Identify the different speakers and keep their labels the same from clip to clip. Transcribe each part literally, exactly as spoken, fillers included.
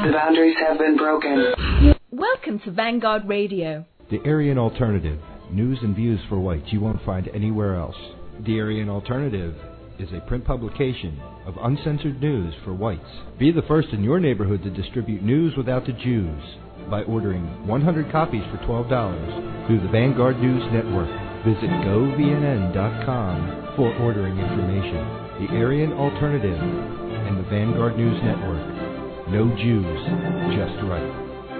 Speaker 1: The boundaries have been broken.
Speaker 2: Welcome to Vanguard Radio.
Speaker 3: The Aryan Alternative. News and views for whites you won't find anywhere else. The Aryan Alternative is a print publication of uncensored news for whites. Be the first in your neighborhood to distribute news without the Jews by ordering one hundred copies for twelve dollars through the Vanguard News Network. Visit go v n n dot com for ordering information. The Aryan Alternative and the Vanguard News Network. No Jews, just right.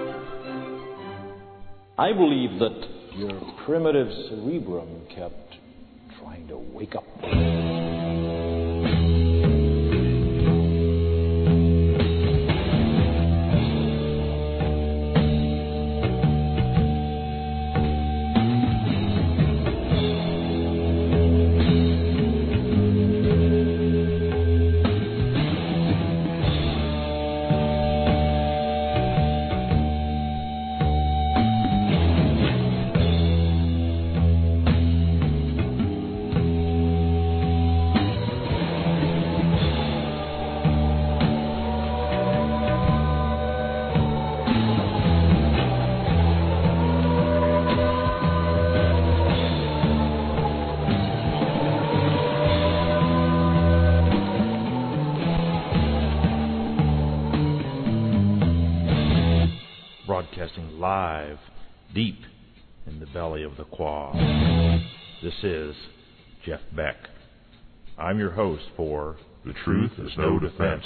Speaker 4: I believe that your primitive cerebrum kept trying to wake up.
Speaker 5: Broadcasting live, deep in the belly of the Quad. This is Jeff Beck. I'm your host for The Truth is No Defense.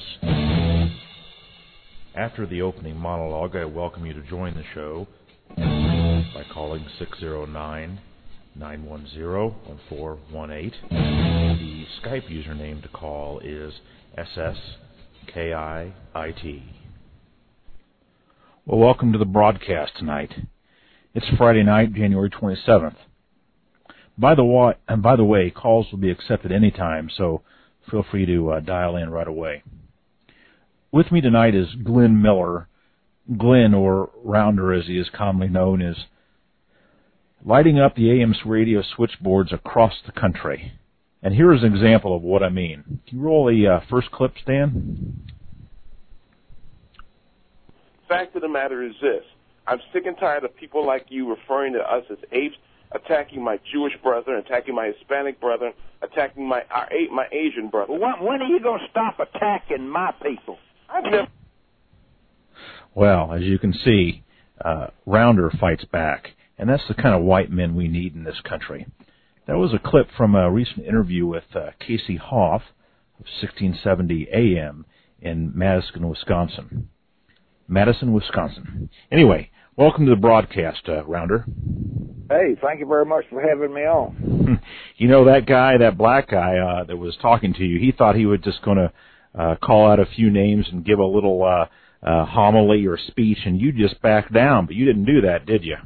Speaker 5: After the opening monologue, I welcome you to join the show by calling six oh nine, nine one zero, one four one eight. The Skype username to call is S S K I I T. Well, welcome to the broadcast tonight. It's Friday night, January twenty-seventh. By the way, and by the way, calls will be accepted anytime, so feel free to uh, dial in right away. With me tonight is Glenn Miller. Glenn, or Rounder as he is commonly known, is lighting up the A M radio switchboards across the country. And here is an example of what I mean. Can you roll the uh, first clip, Stan?
Speaker 6: Fact of the matter is this. I'm sick and tired of people like you referring to us as apes, attacking my Jewish brother, attacking my Hispanic brother, attacking my our, my Asian brother.
Speaker 7: Well, when, when are you going to stop attacking my people?
Speaker 6: I've never...
Speaker 5: Well, as you can see, uh, Rounder fights back, and that's the kind of white men we need in this country. That was a clip from a recent interview with uh, Casey Hoff of sixteen seventy A M in Madison, Wisconsin. Madison, Wisconsin. Anyway, welcome to the broadcast, uh, Rounder.
Speaker 7: Hey, thank you very much for having me on.
Speaker 5: You know, that guy, that black guy uh, that was talking to you, he thought he was just going to uh, call out a few names and give a little uh, uh, homily or speech, and you just backed down, but you didn't do that, did you?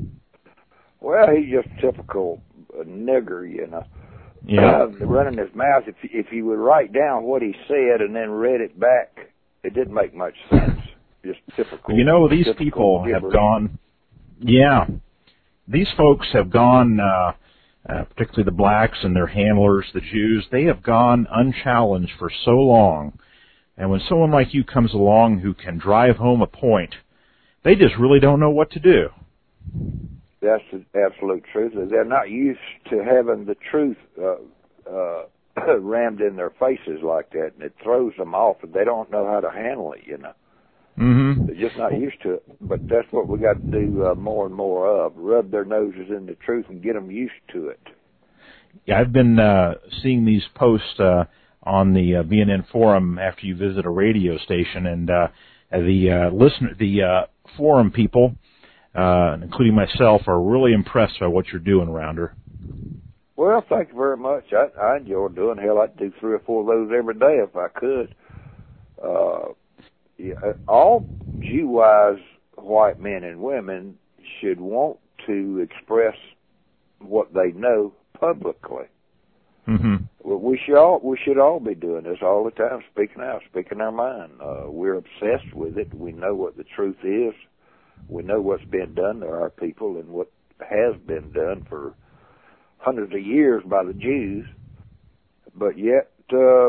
Speaker 7: Well, he's just a typical uh, nigger, you know.
Speaker 5: Yeah.
Speaker 7: Uh, running his mouth. If, if he would write down what he said and then read it back, it didn't make much sense. Just typical.
Speaker 5: You know, these people
Speaker 7: gibberish.
Speaker 5: have gone, yeah, these folks have gone, uh, uh, particularly the blacks and their handlers, the Jews, they have gone unchallenged for so long. And when someone like you comes along who can drive home a point, they just really don't know what to do.
Speaker 7: That's the absolute truth. They're not used to having the truth uh, uh, rammed in their faces like that, and it throws them off, and they don't know how to handle it, you know.
Speaker 5: Mm-hmm.
Speaker 7: They're just not used to it, but that's what we got to do uh, more and more of, rub their noses in the truth and get them used to it.
Speaker 5: Yeah, I've been uh, seeing these posts uh, on the uh, B N N forum after you visit a radio station, and uh, the uh, listener, the uh, forum people, uh, including myself, are really impressed by what you're doing, Rounder.
Speaker 7: Well, thank you very much. I, I enjoy doing. Hell, I'd do three or four of those every day if I could. Uh, Yeah, all Jew-wise white men and women should want to express what they know publicly.
Speaker 5: Mm-hmm.
Speaker 7: Well, we should all we should all be doing this all the time, speaking out, speaking our mind. Uh, we're obsessed with it. We know what the truth is. We know what's been done to our people and what has been done for hundreds of years by the Jews. But yet, uh,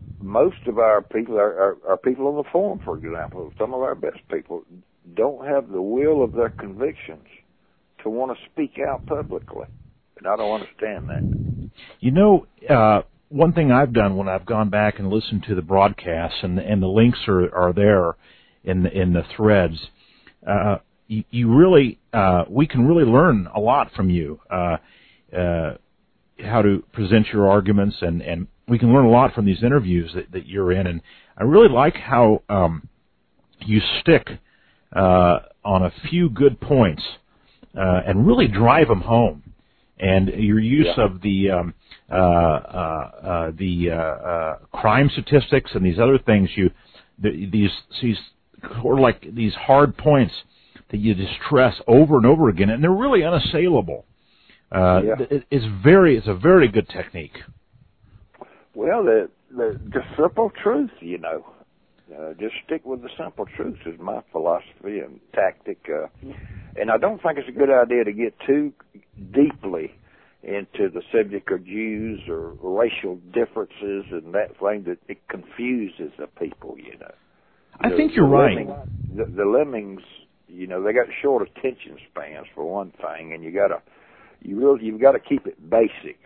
Speaker 7: most of our people, our, our, our people on the forum, for example, some of our best people, don't have the will of their convictions to want to speak out publicly. And I don't understand that.
Speaker 5: You know, uh, one thing I've done when I've gone back and listened to the broadcasts, and, and the links are, are there in the, in the threads, uh, you, you really, uh, we can really learn a lot from you, uh, uh, how to present your arguments, and, and we can learn a lot from these interviews that, that you're in. And I really like how um, you stick uh, on a few good points uh, and really drive them home. And your use yeah. of the um, uh, uh, uh, the uh, uh, crime statistics and these other things, you the, these these or like these hard points that you just stress over and over again, and they're really unassailable. Uh,
Speaker 7: yeah.
Speaker 5: it, it's very it's a very good technique.
Speaker 7: Well, the the, the simple truth, you know, uh, just stick with the simple truth is my philosophy and tactic. Uh, and I don't think it's a good idea to get too deeply into the subject of Jews or racial differences and that thing that it confuses the people, you know.
Speaker 5: I
Speaker 7: the,
Speaker 5: think you're
Speaker 7: the
Speaker 5: right.
Speaker 7: Lemmings, the, the lemmings, you know, they got short attention spans for one thing, and you gotta, you really, you've got to keep it basic.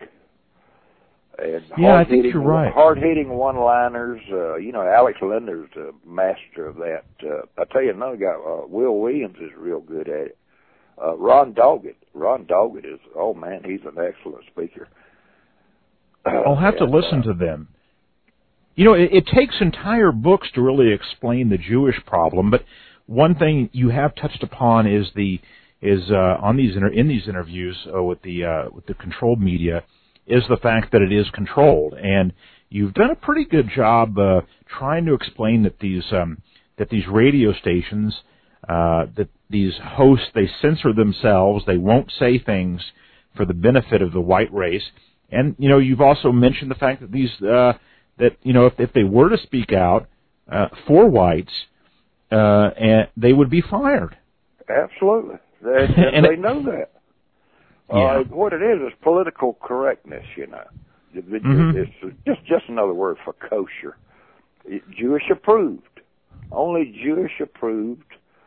Speaker 7: And
Speaker 5: yeah, I think you're right.
Speaker 7: Hard-hitting one-liners, uh, you know, Alex Linder's a master of that. Uh, I tell you another guy, uh, Will Williams is real good at it. Uh, Ron Doggett, Ron Doggett is, oh man, he's an excellent speaker.
Speaker 5: I'll have and, to listen uh, to them. You know, it, it takes entire books to really explain the Jewish problem, but one thing you have touched upon is the is uh, on these inter- in these interviews uh, with the uh, with the controlled media is the fact that it is controlled, and you've done a pretty good job uh, trying to explain that these um, that these radio stations, uh, that these hosts, they censor themselves, they won't say things for the benefit of the white race, and you know you've also mentioned the fact that these uh, that you know if, if they were to speak out uh, for whites, uh, and they would be fired.
Speaker 7: Absolutely, they, and they know that.
Speaker 5: Yeah.
Speaker 7: Uh, what it is is political correctness, you know. It, it,
Speaker 5: mm-hmm.
Speaker 7: It's just just another word for kosher. It, Jewish approved. Only Jewish approved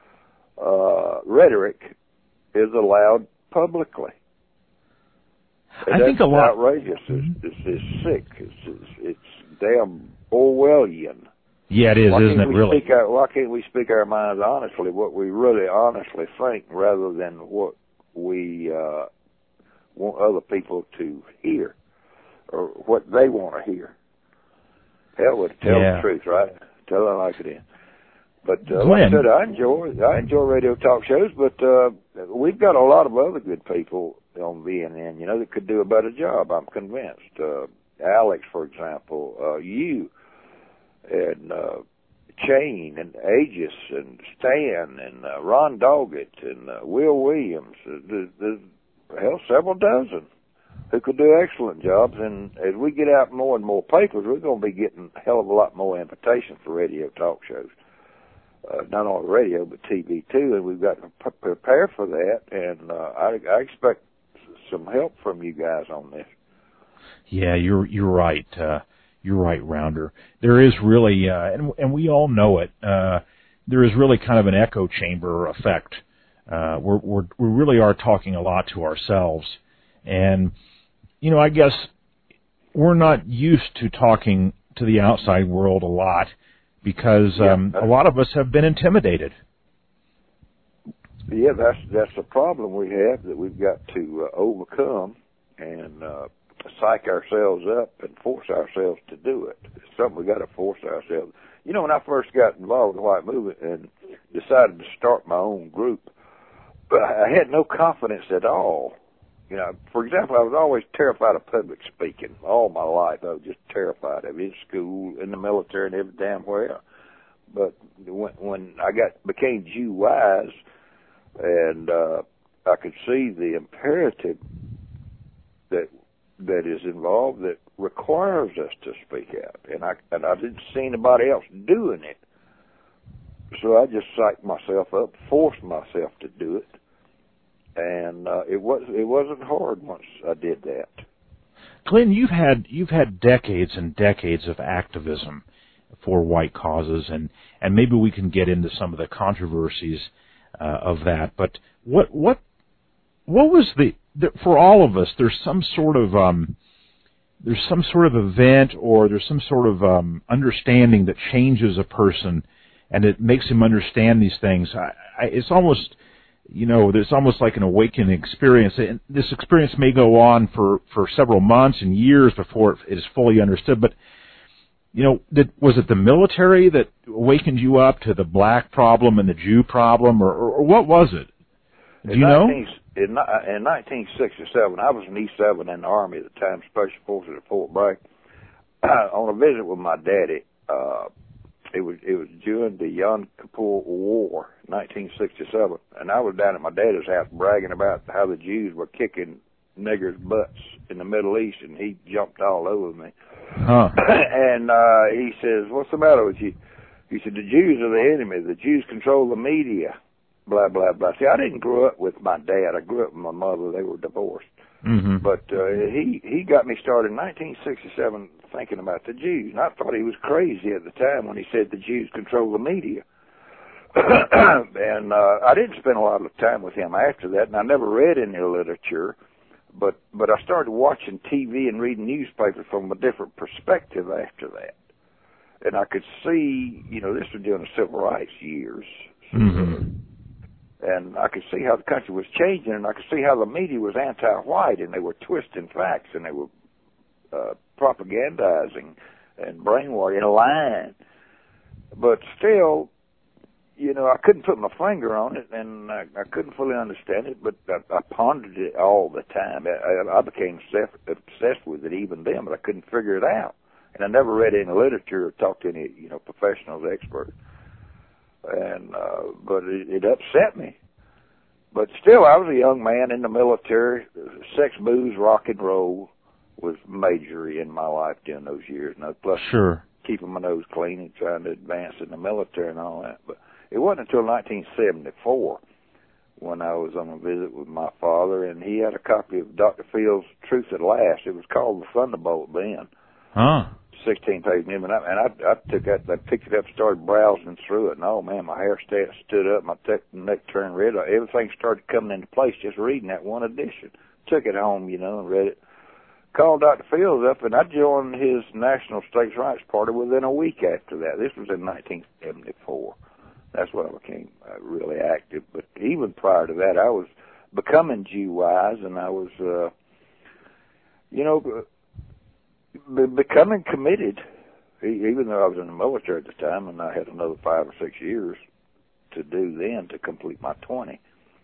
Speaker 7: uh, rhetoric is allowed publicly. And
Speaker 5: I
Speaker 7: that's
Speaker 5: think a lot
Speaker 7: outrageous.
Speaker 5: Mm-hmm.
Speaker 7: It's, it's, it's sick. It's, it's, it's damn Orwellian.
Speaker 5: Yeah, it is,
Speaker 7: why
Speaker 5: isn't it? Really?
Speaker 7: Speak our, why can't we speak our minds honestly? What we really honestly think, rather than what we uh, want other people to hear, or what they want to hear. Hell, would tell
Speaker 5: yeah.
Speaker 7: the truth, right? Tell it like it is. But uh, like I said, I enjoy I enjoy radio talk shows, but uh, we've got a lot of other good people on V N N, you know, that could do a better job. I'm convinced. Uh, Alex, for example, uh, you, and uh, Chain, and Aegis, and Stan, and uh, Ron Doggett, and uh, Will Williams. There's, there's hell, several dozen who could do excellent jobs. And as we get out more and more papers, we're going to be getting a hell of a lot more invitations for radio talk shows. Uh, not only radio, but T V too. And we've got to p- prepare for that. And uh, I, I expect some help from you guys on this.
Speaker 5: Yeah, you're you're right. Uh, you're right, Rounder. There is really, uh, and and we all know it. Uh, there is really kind of an echo chamber effect. Uh, we're, we're, we really are talking a lot to ourselves. And, you know, I guess we're not used to talking to the outside world a lot because um, yeah, a lot of us have been intimidated.
Speaker 7: Yeah, that's that's the problem we have that we've got to uh, overcome and uh, psych ourselves up and force ourselves to do it. It's something we got to force ourselves. You know, when I first got involved with the white movement and decided to start my own group, I had no confidence at all. You know, for example, I was always terrified of public speaking. All my life, I was just terrified of it, in school, in the military, and every damn where. But when, when I got became Jew wise, and uh, I could see the imperative that that is involved that requires us to speak out, and I and I didn't see anybody else doing it, so I just psyched myself up, forced myself to do it. And uh, it was it wasn't hard once I did that.
Speaker 5: Glenn, you've had you've had decades and decades of activism for white causes, and, and maybe we can get into some of the controversies uh, of that. But what what what was the, the for all of us? There's some sort of um, there's some sort of event, or there's some sort of um, understanding that changes a person, and it makes him understand these things. I, I, it's almost You know, there's almost like an awakening experience. And this experience may go on for, for several months and years before it is fully understood. But, you know, did, was it the military that awakened you up to the black problem and the Jew problem, or, or, or what was it? Do
Speaker 7: in
Speaker 5: you know?
Speaker 7: nineteen, in, in nineteen sixty-seven, I was in E seven in the Army at the time, Special Forces at Fort Bragg, on a visit with my daddy. Uh, It was it was during the Yom Kippur War, nineteen sixty-seven, and I was down at my daddy's house bragging about how the Jews were kicking niggers' butts in the Middle East, and he jumped all over me.
Speaker 5: Huh.
Speaker 7: And uh, he says, "What's the matter with you?" He said, "The Jews are the enemy. The Jews control the media." Blah blah blah. See, I didn't grow up with my dad. I grew up with my mother. They were divorced.
Speaker 5: Mm-hmm. But
Speaker 7: uh, he he got me started in nineteen sixty-seven thinking about the Jews. And I thought he was crazy at the time when he said the Jews control the media. and uh, I didn't spend a lot of time with him after that, and I never read any literature. But but I started watching T V and reading newspapers from a different perspective after that. And I could see, you know, this was during the civil rights years. So,
Speaker 5: mm-hmm.
Speaker 7: And I could see how the country was changing, and I could see how the media was anti-white, and they were twisting facts, and they were uh, propagandizing and brainwashing and lying. But still, you know, I couldn't put my finger on it, and I, I couldn't fully understand it, but I, I pondered it all the time. I, I became obsessed with it even then, but I couldn't figure it out. And I never read any literature or talked to any, you know, professionals, experts. And uh, but it, it upset me. But still, I was a young man in the military. Sex, booze, rock and roll was major in my life during those years. And plus,
Speaker 5: sure,
Speaker 7: keeping my nose clean and trying to advance in the military and all that. But it wasn't until nineteen seventy-four when I was on a visit with my father, and he had a copy of Doctor Phil's Truth at Last. It was called The Thunderbolt then.
Speaker 5: Huh.
Speaker 7: sixteen page and I, and I, I took that, I picked it up, started browsing through it, and oh man, my hair st- stood up, my te- neck turned red, everything started coming into place just reading that one edition. Took it home, you know, and read it. Called Doctor Fields up, and I joined his National States' Rights Party within a week after that. This was in nineteen seventy-four. That's when I became uh, really active. But even prior to that, I was becoming Jew-wise, and I was, uh, you know, Be- becoming committed, even though I was in the military at the time, and I had another five or six years to do then to complete my twenty.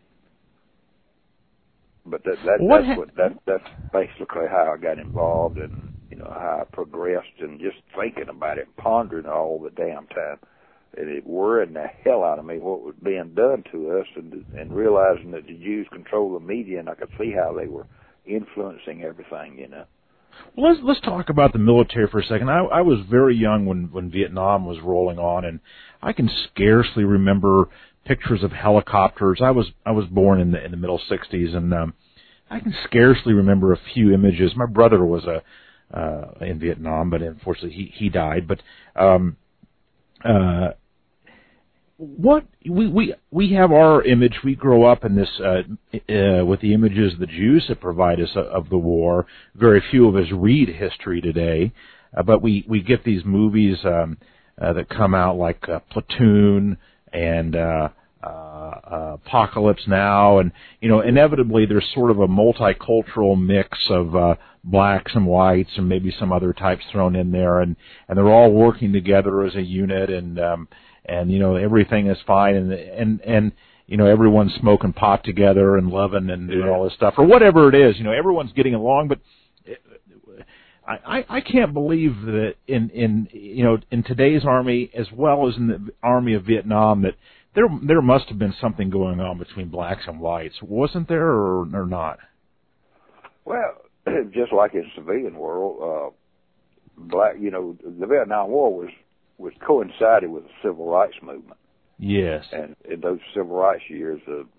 Speaker 7: But that, that
Speaker 5: what
Speaker 7: that's
Speaker 5: ha-
Speaker 7: what that that's basically how I got involved, and you know how I progressed, and just thinking about it, pondering all the damn time, and it worried the hell out of me what was being done to us, and and realizing that the Jews control the media, and I could see how they were influencing everything, you know.
Speaker 5: Well, let's let's talk about the military for a second. I, I was very young when, when Vietnam was rolling on, and I can scarcely remember pictures of helicopters. I was I was born in the in the middle sixties, and um, I can scarcely remember a few images. My brother was a uh, in Vietnam, but unfortunately he he died. But um, uh, what we we we have our image. We grow up in this uh, uh, with the images of the Jews that provide us of the war. Very few of us read history today, uh, but we we get these movies um, uh, that come out like uh, Platoon and uh, uh, uh, Apocalypse Now, and you know inevitably there's sort of a multicultural mix of uh, blacks and whites and maybe some other types thrown in there, and and they're all working together as a unit, and um, and you know everything is fine, and and and you know everyone's smoking pot together and loving and doing all this stuff, or whatever it is. You know everyone's getting along, but I, I can't believe that in, in you know in today's Army as well as in the Army of Vietnam that there there must have been something going on between blacks and whites, wasn't there, or, or not?
Speaker 7: Well, just like in the civilian world, uh, black you know the Vietnam War was was coincided with the civil rights movement.
Speaker 5: Yes,
Speaker 7: and in those civil rights years, uh,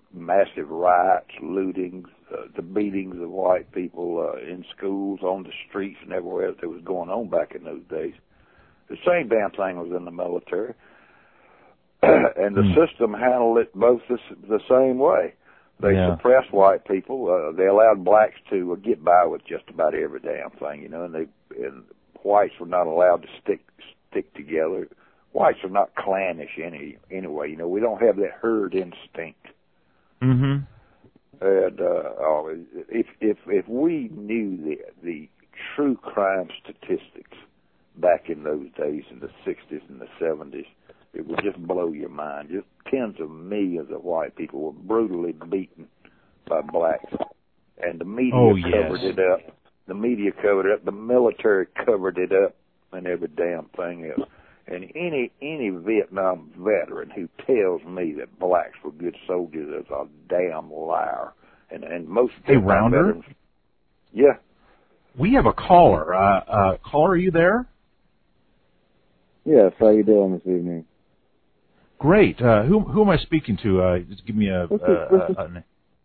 Speaker 7: massive riots, lootings, uh, the beatings of white people uh, in schools, on the streets, and everywhere that was going on back in those days. The same damn thing was in the military. And the mm. system handled it both the, the same way. They
Speaker 5: yeah.
Speaker 7: suppressed white people. Uh, they allowed blacks to uh, get by with just about every damn thing, you know, and they and whites were not allowed to stick stick together. Whites are not clannish any anyway. You know, we don't have that herd instinct.
Speaker 5: Mm-hmm.
Speaker 7: And uh, oh, if if if we knew the the true crime statistics back in those days, in the sixties and the seventies, it would just blow your mind. Just tens of millions of white people were brutally beaten by blacks, and the media
Speaker 5: oh,
Speaker 7: covered
Speaker 5: yes.
Speaker 7: it up. The media covered it up. The military covered it up, and every damn thing else. And any any Vietnam veteran who tells me that blacks were good soldiers is a damn liar. And and most
Speaker 5: hey, Rounder?
Speaker 7: veterans, yeah.
Speaker 5: We have a caller. Uh, uh, caller, are you there?
Speaker 8: Yes. How you doing this evening?
Speaker 5: Great. Uh, who who am I speaking to? Uh, just give me a.
Speaker 8: This is,
Speaker 5: uh,
Speaker 8: this,
Speaker 5: a,
Speaker 8: is,
Speaker 5: a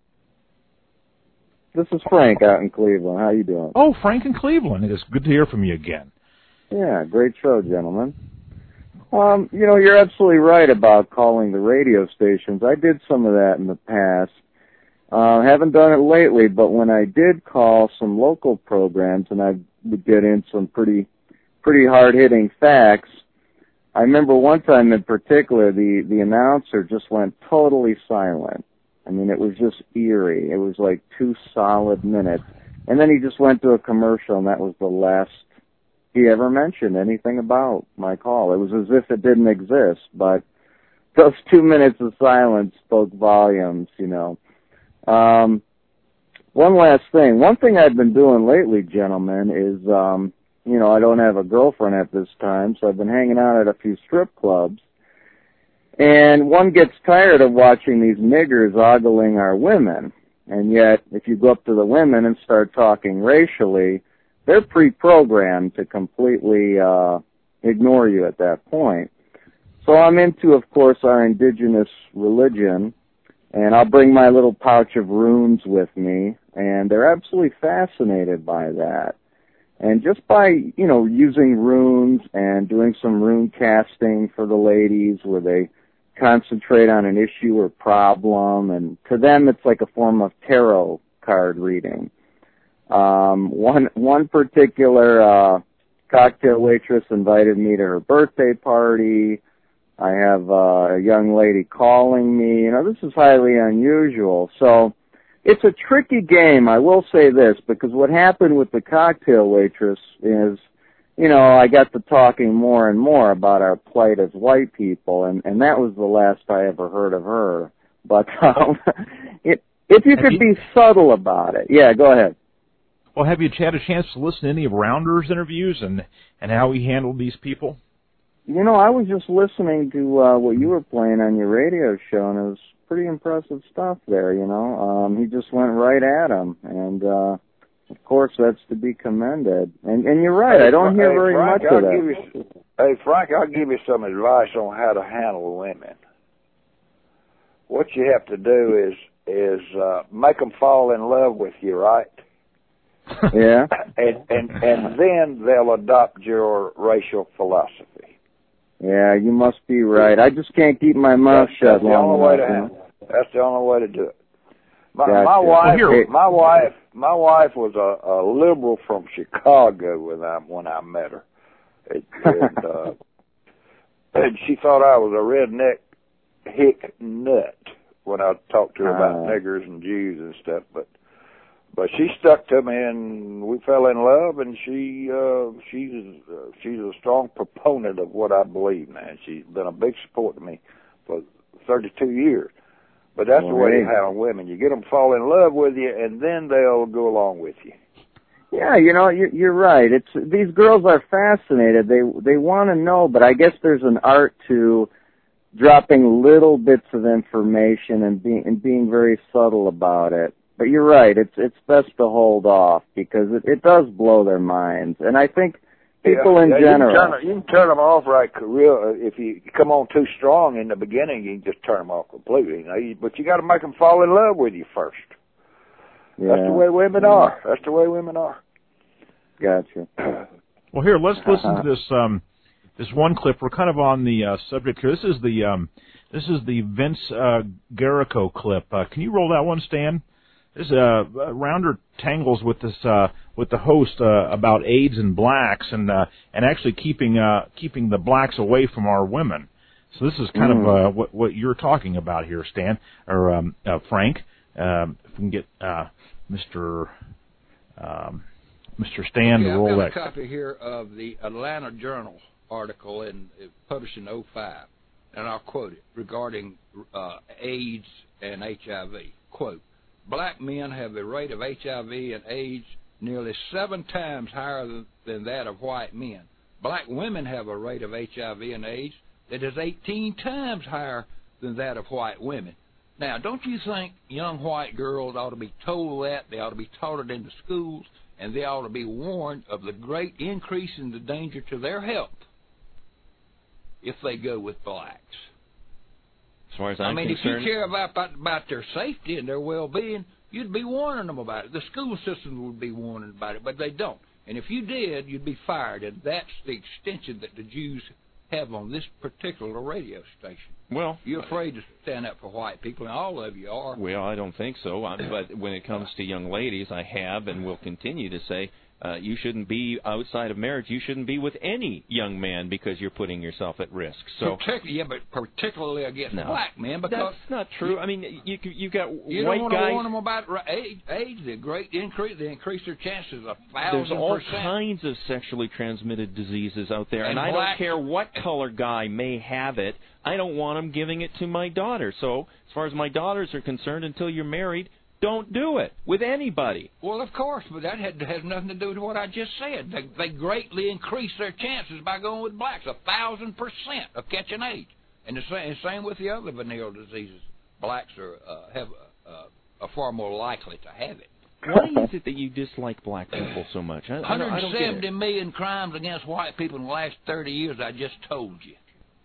Speaker 8: this is Frank out in Cleveland. How you doing?
Speaker 5: Oh, Frank in Cleveland. It is good to hear from you again.
Speaker 8: Yeah, great show, gentlemen. Um, you know, you're absolutely right about calling the radio stations. I did some of that in the past. Uh, haven't done it lately, but when I did call some local programs and I would get in some pretty, pretty hard-hitting facts, I remember one time in particular, the, the announcer just went totally silent. I mean, it was just eerie. It was like two solid minutes. And then he just went to a commercial, and that was the last he ever mentioned anything about my call. It was as if it didn't exist, but those two minutes of silence spoke volumes, you know. Um, one last thing. One thing I've been doing lately, gentlemen, is, um, you know, I don't have a girlfriend at this time, so I've been hanging out at a few strip clubs. And one gets tired of watching these niggers ogling our women. And yet, if you go up to the women and start talking racially, they're pre-programmed to completely uh, ignore you at that point. So I'm into, of course, our indigenous religion, and I'll bring my little pouch of runes with me, and they're absolutely fascinated by that. And just by, you know, using runes and doing some rune casting for the ladies where they concentrate on an issue or problem, and to them it's like a form of tarot card reading. Um, one one particular uh, cocktail waitress invited me to her birthday party. I have uh, a young lady calling me. You know, this is highly unusual. So it's a tricky game, I will say this, because what happened with the cocktail waitress is, you know, I got to talking more and more about our plight as white people, and, and that was the last I ever heard of her. But um, it, if you could be subtle about it. Yeah, go ahead.
Speaker 5: Well, have you had a chance to listen to any of Rounder's interviews and, and how he handled these people?
Speaker 8: You know, I was just listening to uh, what you were playing on your radio show, and it was pretty impressive stuff there, you know. Um, he just went right at him, and, uh, of course, that's to be commended. And, and you're right,
Speaker 7: hey,
Speaker 8: I don't hear
Speaker 7: hey,
Speaker 8: very
Speaker 7: Frank,
Speaker 8: much
Speaker 7: I'll
Speaker 8: of that.
Speaker 7: Give you, hey, Frank, I'll give you some advice on how to handle women. What you have to do is is uh, make them fall in love with you, right?
Speaker 8: Yeah.
Speaker 7: and, and and then they'll adopt your racial philosophy.
Speaker 8: Yeah, you must be right. I just can't keep my mouth
Speaker 7: that's,
Speaker 8: shut
Speaker 7: that's the
Speaker 8: long
Speaker 7: only way to
Speaker 8: enough.
Speaker 7: handle it. That's the only way to do it. My,
Speaker 8: Gotcha.
Speaker 7: my wife,
Speaker 5: well, here,
Speaker 7: my wife, my wife was a, a liberal from Chicago when I when I met her, it, and, uh, and she thought I was a redneck hick nut when I talked to her about
Speaker 8: uh,
Speaker 7: niggers and Jews and stuff. But but she stuck to me, and we fell in love. And she uh, she's uh, she's a strong proponent of what I believe, man. She's been a big support to me for thirty-two years. But that's the way you handle women. You get them to fall in love with you, and then they'll go along with you.
Speaker 8: Yeah, you know, you're, you're right. It's these girls are fascinated. They they want to know, but I guess there's an art to dropping little bits of information and being and being very subtle about it. But you're right. It's it's best to hold off because it, it does blow their minds. And I think people
Speaker 7: yeah,
Speaker 8: in
Speaker 7: yeah,
Speaker 8: general.
Speaker 7: You can, turn, you can turn them off right real. If you come on too strong in the beginning, you can just turn them off completely. You know, you, but you got to make them fall in love with you first.
Speaker 8: Yeah.
Speaker 7: That's the way women
Speaker 8: yeah.
Speaker 7: are. That's the way women are.
Speaker 8: Gotcha.
Speaker 5: Well, here, let's listen to this um, this one clip. We're kind of on the uh, subject here. This is the um, this is the Vince uh, Garrico clip. Uh, can you roll that one, Stan? This uh, Rounder tangles with this uh, with the host uh, about AIDS and blacks, and uh, and actually keeping uh, keeping the blacks away from our women. So this is kind mm. of uh, what what you're talking about here, Stan or um, uh, Frank. Um, if we can get uh, Mister Um, Mister Stan
Speaker 9: okay,
Speaker 5: to roll
Speaker 9: I've got
Speaker 5: that.
Speaker 9: a copy here of the Atlanta Journal article in uh, published in oh five, and I'll quote it regarding uh, AIDS and H I V. Quote, black men have a rate of H I V and AIDS nearly seven times higher than, than that of white men. Black women have a rate of H I V and AIDS that is eighteen times higher than that of white women. Now, don't you think young white girls ought to be told that? They ought to be taught it in the schools, and they ought to be warned of the great increase in the danger to their health if they go with blacks.
Speaker 10: As far as I'm
Speaker 9: I mean,
Speaker 10: concerned,
Speaker 9: if you care about, about about their safety and their well-being, you'd be warning them about it. The school systems would be warning about it, but they don't. And if you did, you'd be fired, and that's the extension that the Jews have on this particular radio station.
Speaker 10: Well,
Speaker 9: you're afraid to stand up for white people, and all of you are.
Speaker 10: Well, I don't think so. I, but when it comes to young ladies, I have and will continue to say uh, you shouldn't be outside of marriage. You shouldn't be with any young man because you're putting yourself at risk. So,
Speaker 9: Partic- yeah, but particularly against
Speaker 10: no,
Speaker 9: black men, because
Speaker 10: that's not true. I mean, you you got
Speaker 9: you
Speaker 10: white
Speaker 9: don't want
Speaker 10: guys.
Speaker 9: to warn them about age. Age, the great increase, they increase their chances a thousand
Speaker 10: There's all
Speaker 9: percent.
Speaker 10: kinds of sexually transmitted diseases out there, and,
Speaker 9: and
Speaker 10: I
Speaker 9: black,
Speaker 10: don't care what color guy may have it. I don't want them giving it to my daughter. So, as far as my daughters are concerned, until you're married, don't do it with anybody.
Speaker 9: Well, of course, but that had, has nothing to do with what I just said. They, they greatly increase their chances by going with blacks, a thousand percent of catching AIDS. And the same, same with the other venereal diseases. Blacks are uh, have uh, are far more likely to have it.
Speaker 10: Why is it that you dislike black people so much? I, I don't, I don't get it.
Speaker 9: one hundred seventy million crimes against white people in the last thirty years, I just told you.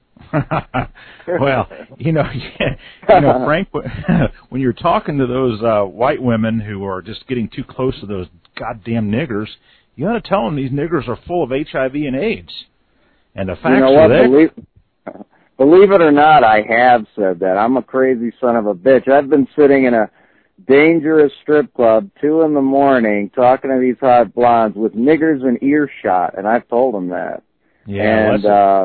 Speaker 5: Well, you know, you know, Frank, when you're talking to those uh, white women who are just getting too close to those goddamn niggers, you got to tell them these niggers are full of H I V and AIDS. And the facts
Speaker 8: you know
Speaker 5: are
Speaker 8: what?
Speaker 5: there.
Speaker 8: Believe, believe it or not, I have said that. I'm a crazy son of a bitch. I've been sitting in a dangerous strip club, two in the morning, talking to these hot blondes with niggers in earshot, and I've told them that.
Speaker 5: Yeah,
Speaker 8: and uh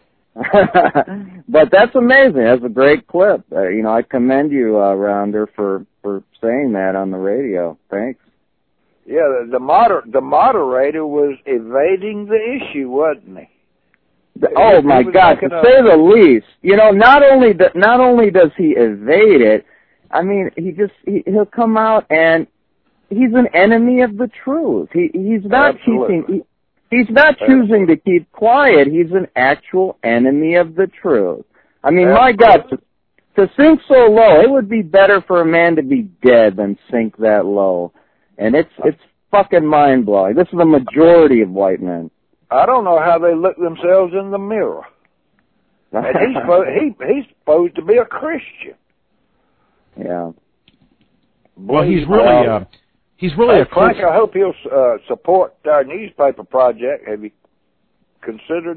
Speaker 8: but that's amazing. That's a great clip. Uh, you know, I commend you, uh, Rounder, for, for saying that on the radio. Thanks.
Speaker 7: Yeah, the, the moder the moderator was evading the issue, wasn't he?
Speaker 8: The, oh
Speaker 7: he,
Speaker 8: my
Speaker 7: he
Speaker 8: God, to say the least. You know, not only do, not only does he evade it, I mean, he just he, he'll come out and he's an enemy of the truth. He he's not
Speaker 7: Absolutely.
Speaker 8: keeping. He, He's not choosing to keep quiet. He's an actual enemy of the truth. I mean,
Speaker 7: Absolutely.
Speaker 8: my God, to, to sink so low, it would be better for a man to be dead than sink that low. And it's it's fucking mind-blowing. This is the majority of white men.
Speaker 7: I don't know how they look themselves in the mirror. And he's, supposed, he, he's supposed to be a Christian.
Speaker 8: Yeah.
Speaker 5: Well, he's really... Uh, He's really
Speaker 7: hey,
Speaker 5: a
Speaker 7: Frank,
Speaker 5: close...
Speaker 7: I hope he'll uh, support our newspaper project. Have you considered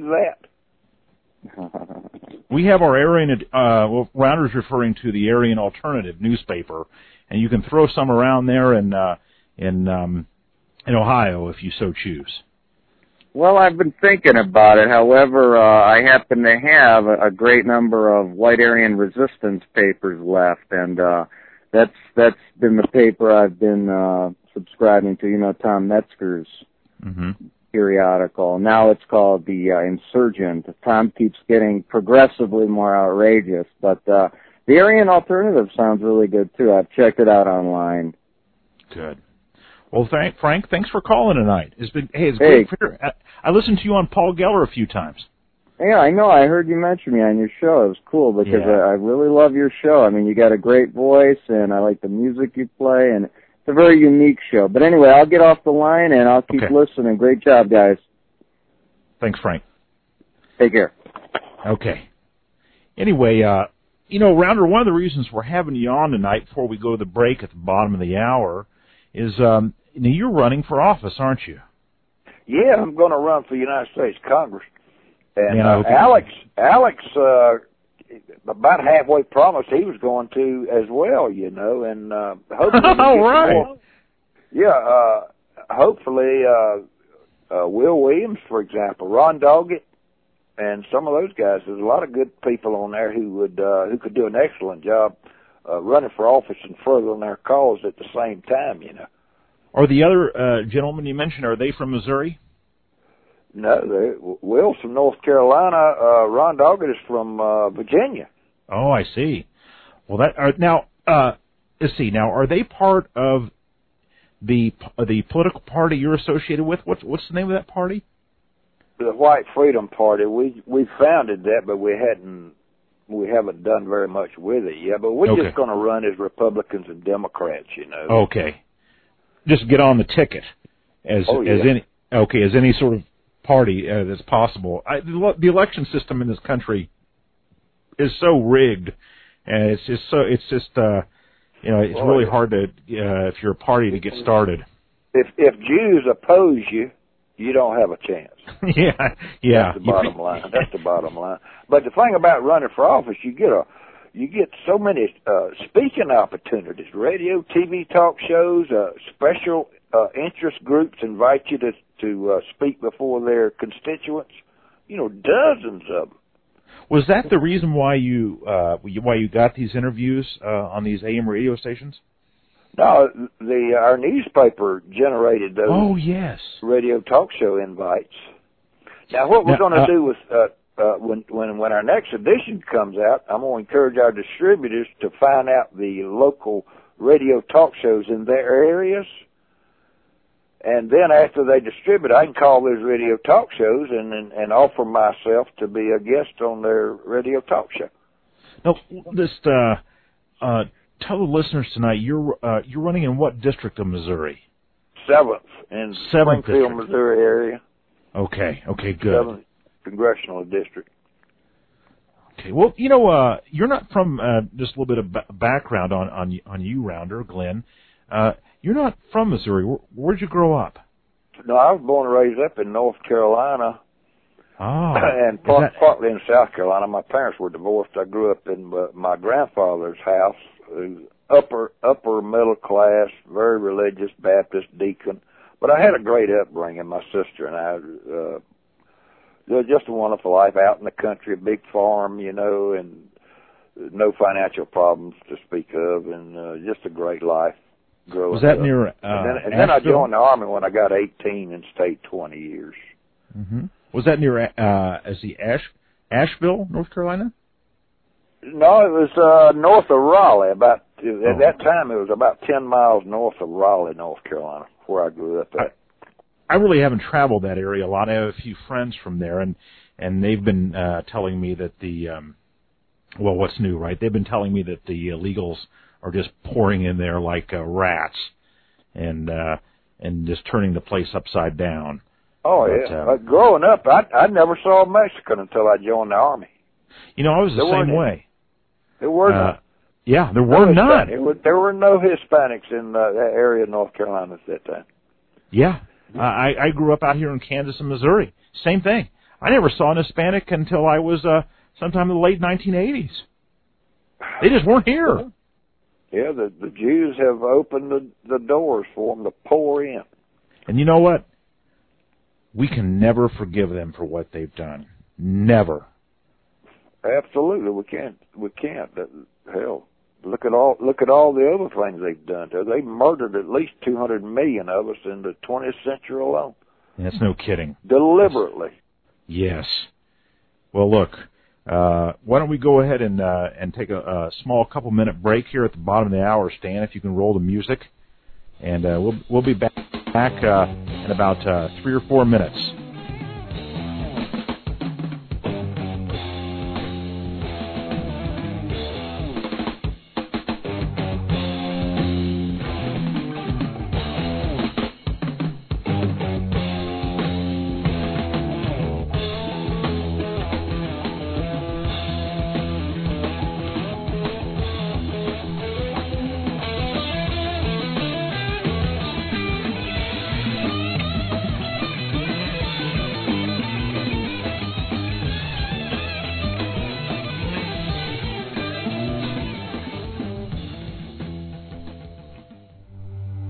Speaker 7: that?
Speaker 5: We have our Aryan, uh, well, Rounder's referring to the Aryan Alternative newspaper, and you can throw some around there in uh, in um, in Ohio if you so choose.
Speaker 8: Well, I've been thinking about it. However, uh, I happen to have a, a great number of White Aryan Resistance papers left, and uh, That's that's been the paper I've been uh, subscribing to. You know, Tom Metzger's
Speaker 5: mm-hmm.
Speaker 8: periodical. Now it's called the uh, Insurgent. Tom keeps getting progressively more outrageous, but uh, the Aryan Alternative sounds really good too. I've checked it out online.
Speaker 5: Good. Well, thank, Frank, thanks for calling tonight. It's been hey, it's
Speaker 8: hey.
Speaker 5: great. For, I, I listened to you on Paul Geller a few times.
Speaker 8: Yeah, I know. I heard you mention me on your show. It was cool because
Speaker 5: yeah.
Speaker 8: I, I really love your show. I mean, you got a great voice, and I like the music you play, and it's a very unique show. But anyway, I'll get off the line, and I'll keep
Speaker 5: okay.
Speaker 8: listening. Great job, guys.
Speaker 5: Thanks, Frank.
Speaker 7: Take care.
Speaker 5: Okay. Anyway, uh, you know, Rounder, one of the reasons we're having you on tonight before we go to the break at the bottom of the hour is um, you know, you're running for office, aren't you?
Speaker 7: Yeah, I'm going to run for the United States Congress. And
Speaker 5: Man,
Speaker 7: uh, Alex, Alex, uh, about halfway promised he was going to as well, you know, and uh, hopefully we'll
Speaker 5: All
Speaker 7: get
Speaker 5: right.
Speaker 7: more. Yeah, uh, hopefully uh, uh, Will Williams, for example, Ron Doggett, and some of those guys. There's a lot of good people on there who would uh, who could do an excellent job uh, running for office and furthering their cause at the same time, you know.
Speaker 5: Are the other uh, gentlemen you mentioned, are they from Missouri?
Speaker 7: No, Will's from North Carolina. Uh, Ron Doggett is from uh, Virginia.
Speaker 5: Oh, I see. Well, that are, now uh, let's see. Now, are they part of the the political party you're associated with? What's what's the name of that party?
Speaker 7: The White Freedom Party. We we founded that, but we hadn't we haven't done very much with it yet. But we're
Speaker 5: Okay.
Speaker 7: just going to run as Republicans and Democrats, you know.
Speaker 5: Okay, just get on the ticket as
Speaker 7: Oh, yeah.
Speaker 5: as any okay as any sort of party uh, that's possible. I, the, the election system in this country is so rigged, and it's just so it's just uh, you know it's
Speaker 7: Well,
Speaker 5: really
Speaker 7: yeah.
Speaker 5: hard to uh, if you're a party to get started.
Speaker 7: If if Jews oppose you, you don't have a chance.
Speaker 5: yeah, yeah.
Speaker 7: That's the bottom line. That's the bottom line. But the thing about running for office, you get a you get so many uh, speaking opportunities, radio, T V talk shows, uh, special uh, interest groups invite you to to uh, speak before their constituents. You know, dozens of them.
Speaker 5: Was that the reason why you uh, why you got these interviews uh, on these A M radio stations?
Speaker 7: No, the our newspaper generated those
Speaker 5: Oh yes.
Speaker 7: radio talk show invites. Now, what we're
Speaker 5: Now,
Speaker 7: going to
Speaker 5: uh,
Speaker 7: do with uh, uh, when when when our next edition comes out, I'm going to encourage our distributors to find out the local radio talk shows in their areas, and then after they distribute, I can call those radio talk shows and and, and offer myself to be a guest on their radio talk show.
Speaker 5: No, just uh, uh, tell the listeners tonight you're uh, you're running in what district of Missouri?
Speaker 7: Seventh in
Speaker 5: Seventh
Speaker 7: Springfield,
Speaker 5: district.
Speaker 7: Missouri area.
Speaker 5: Okay, okay, good.
Speaker 7: Seventh congressional district.
Speaker 5: Okay, well, you know, uh, you're not from uh, just a little bit of ba- background on on on you, Rounder, Glenn. Uh, you're not from Missouri. Where, where'd you grow up?
Speaker 7: No, I was born and raised up in North Carolina.
Speaker 5: Oh,
Speaker 7: and
Speaker 5: is
Speaker 7: part,
Speaker 5: that-
Speaker 7: partly in South Carolina. My parents were divorced. I grew up in uh, my grandfather's house, who's upper upper middle class, very religious Baptist deacon. But I had a great upbringing. My sister and I, uh, it was just a wonderful life out in the country, a big farm, you know, and no financial problems to speak of, and uh, just a great life growing
Speaker 5: Was that
Speaker 7: up.
Speaker 5: near uh,
Speaker 7: and then, and then I
Speaker 5: Asheville?
Speaker 7: joined the Army when I got eighteen and stayed twenty years.
Speaker 5: Mm-hmm. Was that near uh, as the Ash Asheville, North Carolina?
Speaker 7: No, it was uh, north of Raleigh. About at
Speaker 5: Oh.
Speaker 7: that time, it was about ten miles north of Raleigh, North Carolina, where I grew up at.
Speaker 5: I really haven't traveled that area a lot. I have a few friends from there, and and they've been uh, telling me that the um, well, what's new, right? They've been telling me that the illegals are just pouring in there like uh, rats, and uh, and just turning the place upside down.
Speaker 7: Oh
Speaker 5: But,
Speaker 7: yeah.
Speaker 5: um,
Speaker 7: Uh, growing up, I I never saw a Mexican until I joined the Army.
Speaker 5: You know, I was the
Speaker 7: There weren't
Speaker 5: same
Speaker 7: any.
Speaker 5: way.
Speaker 7: There were
Speaker 5: Uh,
Speaker 7: none.
Speaker 5: yeah, there
Speaker 7: No
Speaker 5: were
Speaker 7: Hispanic-
Speaker 5: none.
Speaker 7: There were, there were no Hispanics in uh, that area of North Carolina at that time.
Speaker 5: Yeah, uh, I I grew up out here in Kansas and Missouri. Same thing. I never saw an Hispanic until I was uh, sometime in the late nineteen eighties. They just weren't here.
Speaker 7: Yeah, the the Jews have opened the the doors for them to pour in.
Speaker 5: And you know what? We can never forgive them for what they've done. Never.
Speaker 7: Absolutely, we can't. We can't. That, hell, look at all. Look at all the other things they've done. They murdered at least two hundred million of us in the twentieth century alone,
Speaker 5: That's no kidding.
Speaker 7: deliberately.
Speaker 5: Yes. Well, look. Uh, why don't we go ahead and uh, and take a, a small couple minute break here at the bottom of the hour, Stan? If you can roll the music, and uh, we'll we'll be back back uh, in about uh, three or four minutes.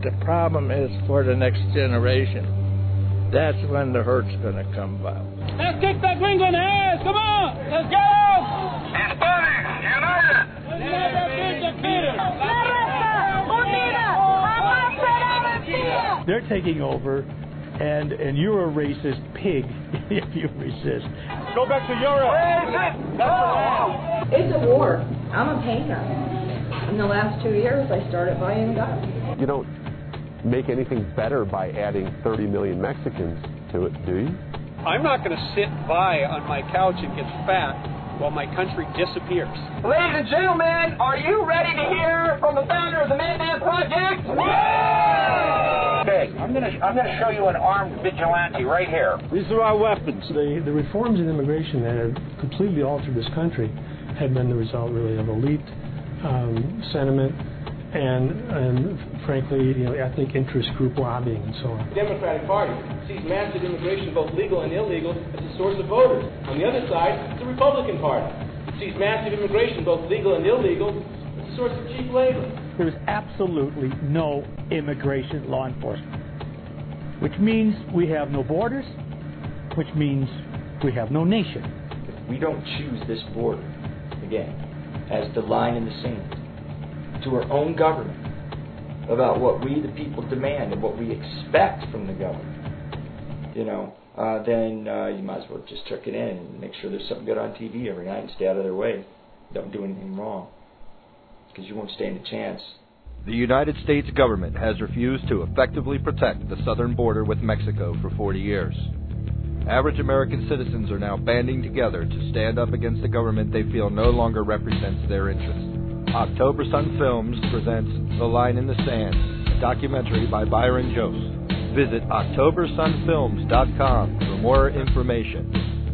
Speaker 11: the problem is for the next generation. That's when the hurt's going to come about.
Speaker 12: Let's kick that gringo in the ass! Come on! Let's go! Hispanics, united! Never be defeated!
Speaker 13: They're taking over, and and you're a racist pig if you resist.
Speaker 12: Go back to Europe!
Speaker 14: It's a war. I'm a painter. In the last two years, I started buying guns.
Speaker 15: You don't make anything better by adding thirty million Mexicans to it, do you?
Speaker 16: I'm not going to sit by on my couch and get fat while my country disappears.
Speaker 12: Ladies and gentlemen, are you ready to hear from the founder of the Madman Project?
Speaker 17: Okay, I'm going to I'm going to show you an armed vigilante right here.
Speaker 13: These are our weapons. The, the reforms in immigration that have completely altered this country have been the result, really, of elite um, sentiment and, and frankly, you know, ethnic interest group lobbying and so on.
Speaker 18: The Democratic Party sees massive immigration, both legal and illegal, as a source of voters. On the other side, the Republican Party sees massive immigration, both legal and illegal, as a source of cheap labor.
Speaker 13: There is absolutely no immigration law enforcement, which means we have no borders, which means we have no nation.
Speaker 19: If we don't choose this border, again, as the line in the sand, to our own government, about what we, the people, demand and what we expect from the government, you know, uh, then uh, you might as well just tuck it in and make sure there's something good on T V every night and stay out of their way. Don't do anything wrong, because you won't stand a chance.
Speaker 3: The United States government has refused to effectively protect the southern border with Mexico for forty years. Average American citizens are now banding together to stand up against a government they feel no longer represents their interests. October Sun Films presents The Line in the Sand, a documentary by Byron Jost. Visit October Sun Films dot com for more information.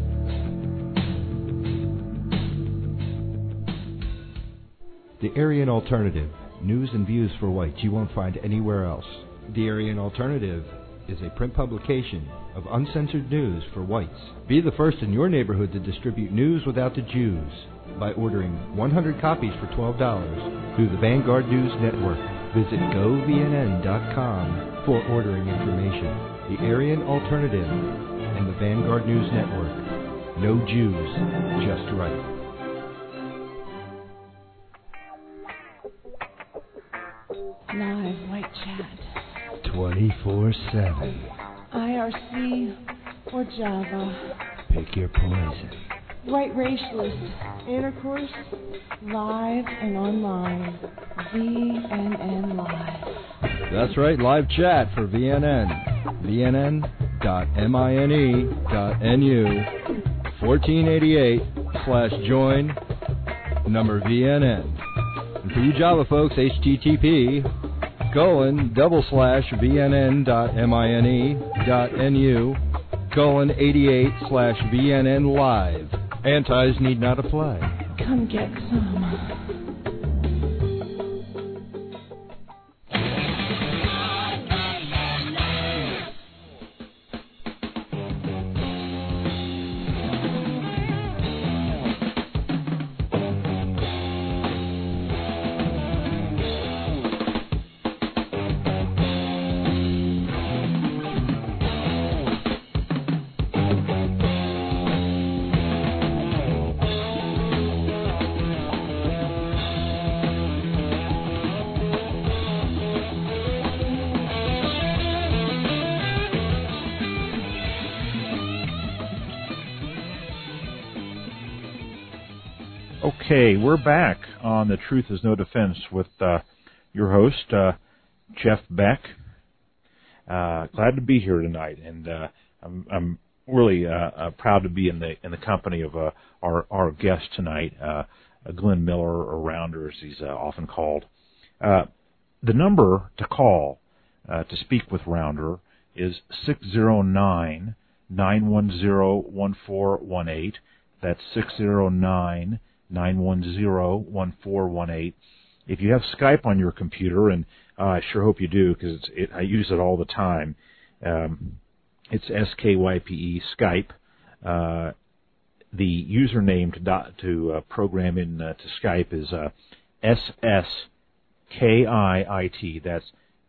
Speaker 3: The Aryan Alternative, news and views for whites you won't find anywhere else. The Aryan Alternative is a print publication of uncensored news for whites. Be the first in your neighborhood to distribute news without the Jews by ordering one hundred copies for twelve dollars through the Vanguard News Network. Visit go v n n dot com for ordering information. The Aryan Alternative and the Vanguard News Network. No Jews, just right.
Speaker 20: Live White Chat.
Speaker 3: twenty-four seven.
Speaker 20: I R C or Java.
Speaker 3: Pick your poison.
Speaker 20: White Racialist. Intercourse. Live and online. V N N Live.
Speaker 3: That's right, live chat for V N N. V N N dot mine dot N U fourteen eighty-eight slash join number V N N. And for you Java folks, H T T P colon double slash V N N dot mine dot N U colon eighty-eight slash V N N live. Antis need not apply.
Speaker 20: Come get some.
Speaker 5: Okay, we're back on The Truth Is No Defense with uh, your host, uh, Jeff Beck. Uh, glad to be here tonight, and uh, I'm, I'm really uh, uh, proud to be in the in the company of uh, our our guest tonight, uh, Glenn Miller, or Rounder, as he's uh, often called. Uh, the number to call uh, to speak with Rounder is six zero nine, nine one zero, one four one eight. That's six zero nine, nine one zero, one four one eight. If you have Skype on your computer, and uh, I sure hope you do, because it, I use it all the time, um, it's S K Y P E, Skype. Uh, the username to, dot, to uh, program in uh, to Skype is uh, S S K I I T. That's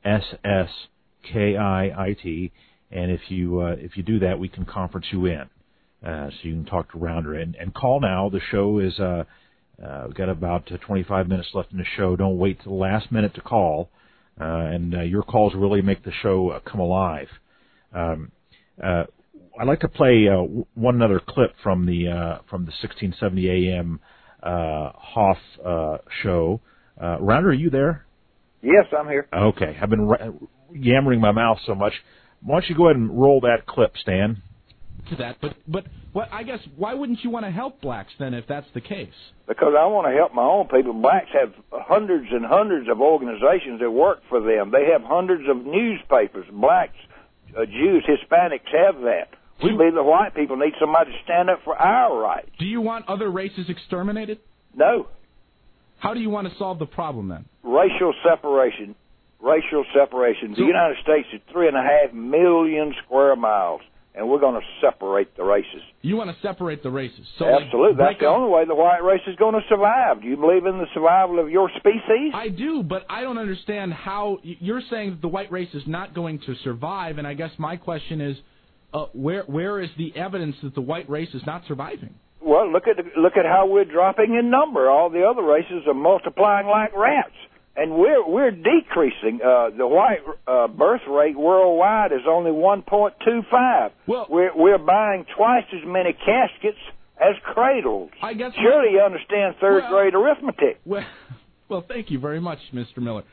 Speaker 5: S S K I I T. And if you uh, if you do that, we can conference you in, uh, so you can talk to Rounder and, and call now. The show is uh, uh, we've got about uh, twenty-five minutes left in the show. Don't wait till the last minute to call, uh, and uh, your calls really make the show uh, come alive. Um, uh, I'd like to play uh, one other clip from the uh, from the sixteen seventy A M uh, Hoff uh, show. Uh, Rounder, are you there?
Speaker 7: Yes, I'm here.
Speaker 5: Okay, I've been ra- yammering my mouth so much. Why don't you go ahead and roll that clip, Stan?
Speaker 21: To that, but but what I guess why wouldn't you want to help blacks then if that's the case?
Speaker 7: Because I want to help my own people. Blacks have hundreds and hundreds of organizations that work for them. They have hundreds of newspapers. Blacks, uh, Jews, Hispanics have that. We believe the white people need somebody to stand up for our rights.
Speaker 21: Do you want other races exterminated?
Speaker 7: No.
Speaker 21: How do you want to solve the problem then?
Speaker 7: Racial separation. Racial separation. The United States is three and a half million square miles, and we're going to separate the races.
Speaker 21: You want to separate the races? So
Speaker 7: Absolutely.
Speaker 21: Like,
Speaker 7: That's the only way the white race is going to survive. Do you believe in the survival of your species?
Speaker 21: I do, but I don't understand how you're saying that the white race is not going to survive, and I guess my question is, uh, where where is the evidence that the white race is not surviving?
Speaker 7: Well, look at the, look at how we're dropping in number. All the other races are multiplying like rats. And we're we're decreasing. Uh, the white uh, birth rate worldwide is only one point two five.
Speaker 21: Well,
Speaker 7: we're we're buying twice as many caskets as cradles.
Speaker 21: I guess
Speaker 7: surely you understand third
Speaker 21: well,
Speaker 7: grade arithmetic.
Speaker 21: Well, well, thank you very much, Mister Miller.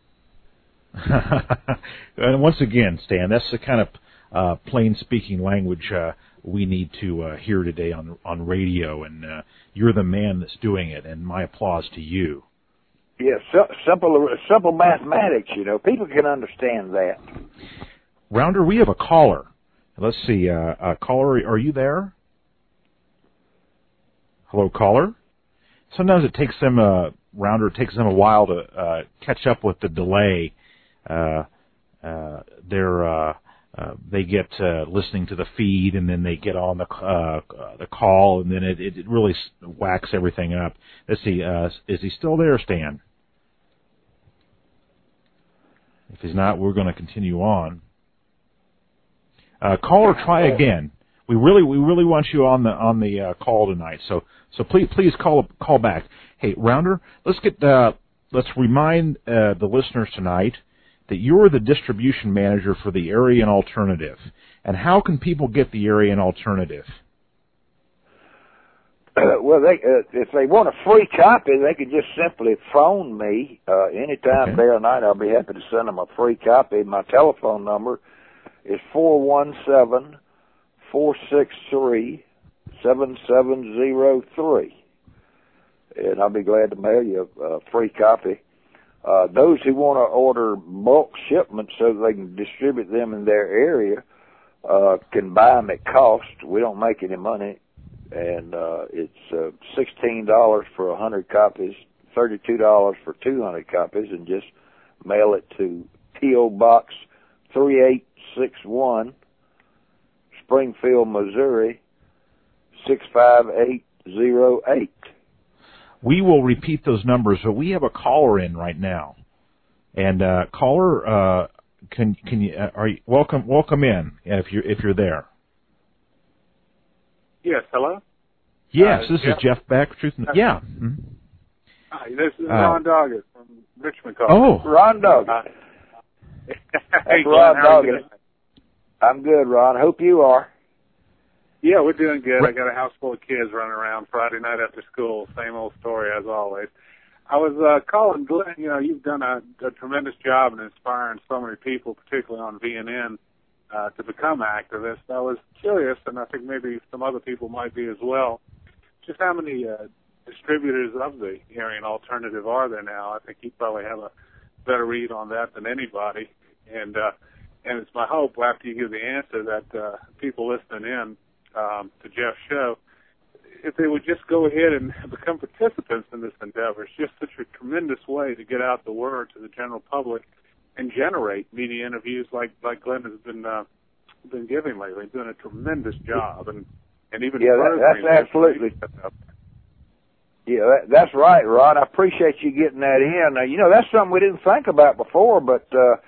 Speaker 5: And once again, Stan, that's the kind of uh, plain speaking language uh, we need to uh, hear today on on radio, and uh, you're the man that's doing it. And my applause to you.
Speaker 7: Yes, yeah, simple, simple mathematics. You know, people can understand that.
Speaker 5: Rounder, we have a caller. Let's see, uh, uh, caller, are you there? Hello, caller. Sometimes it takes them, uh, Rounder, it takes them a while to uh, catch up with the delay. Uh, uh, they're uh, uh, they get uh, listening to the feed, and then they get on the uh, the call, and then it, it really whacks everything up. Let's see, uh, is he still there, Stan? If he's not, we're going to continue on. Uh, caller, try again. We really, we really want you on the on the uh, call tonight. So, so please, please call call back. Hey, Rounder, let's get uh, let's remind uh, the listeners tonight that you're the distribution manager for the Aryan Alternative. And how can people get the Aryan Alternative?
Speaker 7: Uh, well, they, uh, if they want a free copy, they could just simply phone me uh, anytime, okay. day or night. I'll be happy to send them a free copy. My telephone number is four one seven, four six three, seven seven zero three. And I'll be glad to mail you a, a free copy. Uh, those who want to order bulk shipments so they can distribute them in their area uh, can buy them at cost. We don't make any money. And uh, it's uh, sixteen dollars for one hundred copies, thirty-two dollars for two hundred copies, and just mail it to P O. Box three eight six one, Springfield, Missouri, six five eight zero eight.
Speaker 5: We will repeat those numbers, but we have a caller in right now. And uh, caller, uh, can can you uh, are you welcome welcome in if you if you're there.
Speaker 22: Yes, hello?
Speaker 5: Yes,
Speaker 22: uh,
Speaker 5: this
Speaker 22: Jeff?
Speaker 5: is Jeff Beck. Truth and, yeah. Mm-hmm.
Speaker 22: Hi, this is
Speaker 5: uh,
Speaker 22: Ron Doggett from Richmond College.
Speaker 5: Oh.
Speaker 7: Ron Doggett.
Speaker 22: Hey,
Speaker 7: Ron
Speaker 22: Glenn,
Speaker 7: Doggett. I'm good, Ron. Hope you are.
Speaker 22: Yeah, we're doing good.
Speaker 5: Right.
Speaker 22: I got a house full of kids running around Friday night after school. Same old story as always. I was uh, calling Glenn. You know, you've done a, a tremendous job in inspiring so many people, particularly on V N N, uh, to become activists. I was curious, and I think maybe some other people might be as well, just how many uh, distributors of the Aryan Alternative are there now? I think you probably have a better read on that than anybody. And uh, and it's my hope after you give the answer that uh, people listening in um, to Jeff's show, if they would just go ahead and become participants in this endeavor. It's just such a tremendous way to get out the word to the general public and generate media interviews like, like Glenn has been uh, been giving lately. He's doing a tremendous job, and and even
Speaker 7: yeah, that, that's absolutely. Yeah, that, that's right, Rod. I appreciate you getting that in. Uh, you know, that's something we didn't think about before, but uh,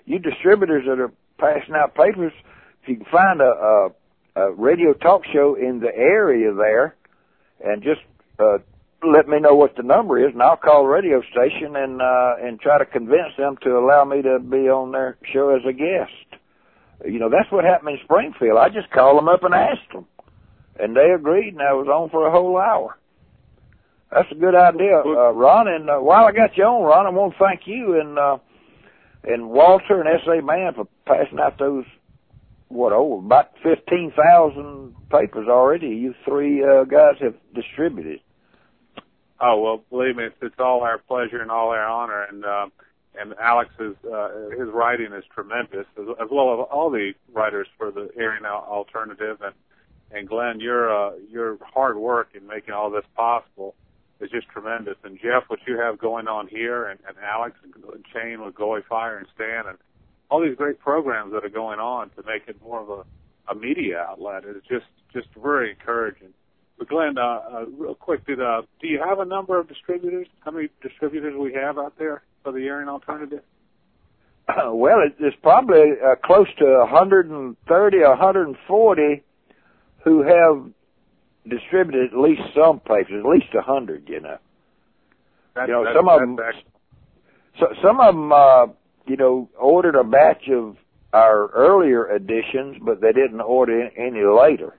Speaker 7: you distributors that are passing out papers, if you can find a, a, a radio talk show in the area there, and just uh, let me know what the number is, and I'll call the radio station and uh, and try to convince them to allow me to be on their show as a guest. You know, that's what happened in Springfield. I just called them up and asked them, and they agreed, and I was on for a whole hour. That's a good idea, uh, Ron. And uh, while I got you on, Ron, I want to thank you and uh, and Walter and S A Man for passing out those, what, oh, about fifteen thousand papers already. You three uh, guys have distributed.
Speaker 22: Oh, well, believe me, it's, it's all our pleasure and all our honor. And uh, and Alex's uh, his writing is tremendous, as, as well as all the writers for the Aryan Alternative. And and Glenn, your uh, your hard work in making all this possible is just tremendous. And Jeff, what you have going on here, and, and Alex and Shane with Goy Fire and Stan, and all these great programs that are going on to make it more of a, a media outlet is just just very encouraging. But Glenn, uh, uh, real quick, did uh, do you have a number of distributors? How many distributors we have out there for the Aryan Alternative?
Speaker 7: Uh, well, it, it's probably uh, close to one hundred thirty or one hundred forty who have distributed at least some papers, at least a hundred, you know.
Speaker 22: That's,
Speaker 7: you know,
Speaker 22: that's,
Speaker 7: some of them, so, some of them, uh, you know, ordered a batch of our earlier editions, but they didn't order any later.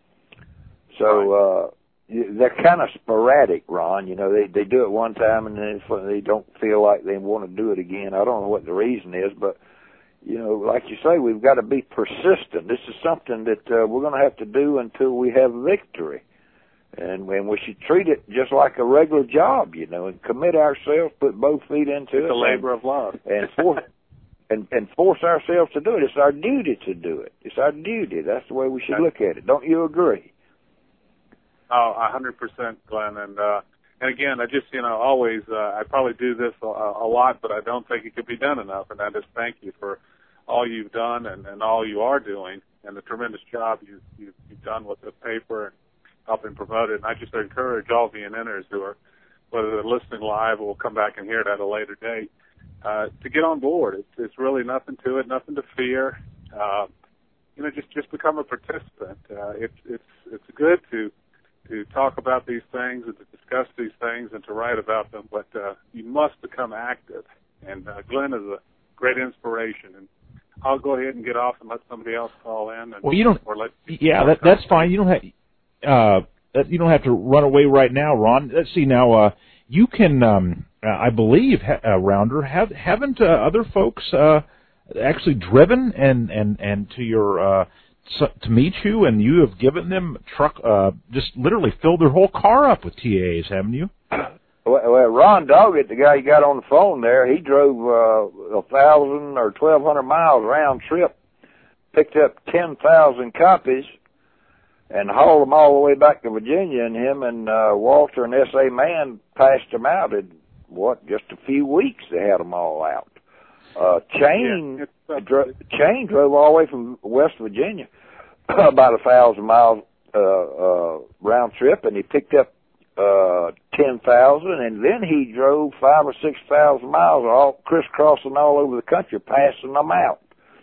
Speaker 7: So uh, they're kind of sporadic, Ron. You know, they they do it one time and then they don't feel like they want to do it again. I don't know what the reason is, but you know, like you say, we've got to be persistent. This is something that uh, we're going to have to do until we have victory. And, and we should treat it just like a regular job, you know, and commit ourselves, put both feet into
Speaker 22: it's
Speaker 7: it.
Speaker 22: It's a labor of love.
Speaker 7: And force, and, and force ourselves to do it. It's our duty to do it. It's our duty. That's the way we should look at it. Don't you agree?
Speaker 22: Oh, a hundred percent, Glenn. And, uh, and again, I just, you know, always, uh, I probably do this a, a lot, but I don't think it could be done enough. And I just thank you for all you've done and, and all you are doing and the tremendous job you, you, you've done with the paper and helping promote it. And I just encourage all V N Ners who are, whether they're listening live or will come back and hear it at a later date, uh, to get on board. It's, it's really nothing to it, nothing to fear. Uh, you know, just, just become a participant. Uh, it's, it's, it's good to, to talk about these things and to discuss these things and to write about them, but uh, you must become active. And uh, Glenn is a great inspiration. And I'll go ahead and get off and let somebody else call in. And,
Speaker 5: well, you don't.
Speaker 22: Or let
Speaker 5: yeah, that, that's fine. You don't have. Uh, that, you don't have to run away right now, Ron. Let's see now. Uh, you can, um, uh, I believe, ha- uh, Rounder, have haven't uh, other folks uh, actually driven and and and to your. Uh, So, to meet you, and you have given them truck, uh, just literally filled their whole car up with T As, haven't you?
Speaker 7: Well, well Ron Doggett, the guy you got on the phone there, he drove uh, a thousand or twelve hundred miles round trip, picked up ten thousand copies, and hauled them all the way back to Virginia. And him and uh, Walter and S A Man passed them out in what, just a few weeks. They had them all out. Uh, Chain, yeah, dro- Chain drove all the way from West Virginia, about a thousand miles uh, uh, round trip, and he picked up uh, ten thousand, and then he drove five or six thousand miles, all crisscrossing all over the country, passing them out.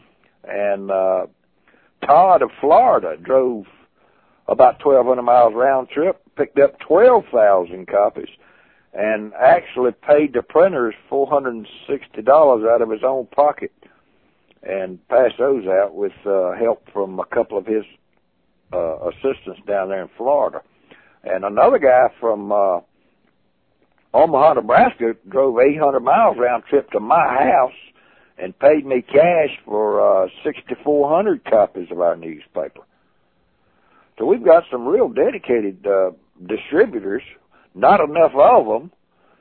Speaker 7: And uh, Todd of Florida drove about twelve hundred miles round trip, picked up twelve thousand copies, and actually paid the printers four hundred sixty dollars out of his own pocket and passed those out with uh, help from a couple of his uh, assistants down there in Florida. And another guy from uh, Omaha, Nebraska drove eight hundred miles round trip to my house and paid me cash for uh, sixty-four hundred copies of our newspaper. So we've got some real dedicated uh, distributors. Not enough of them,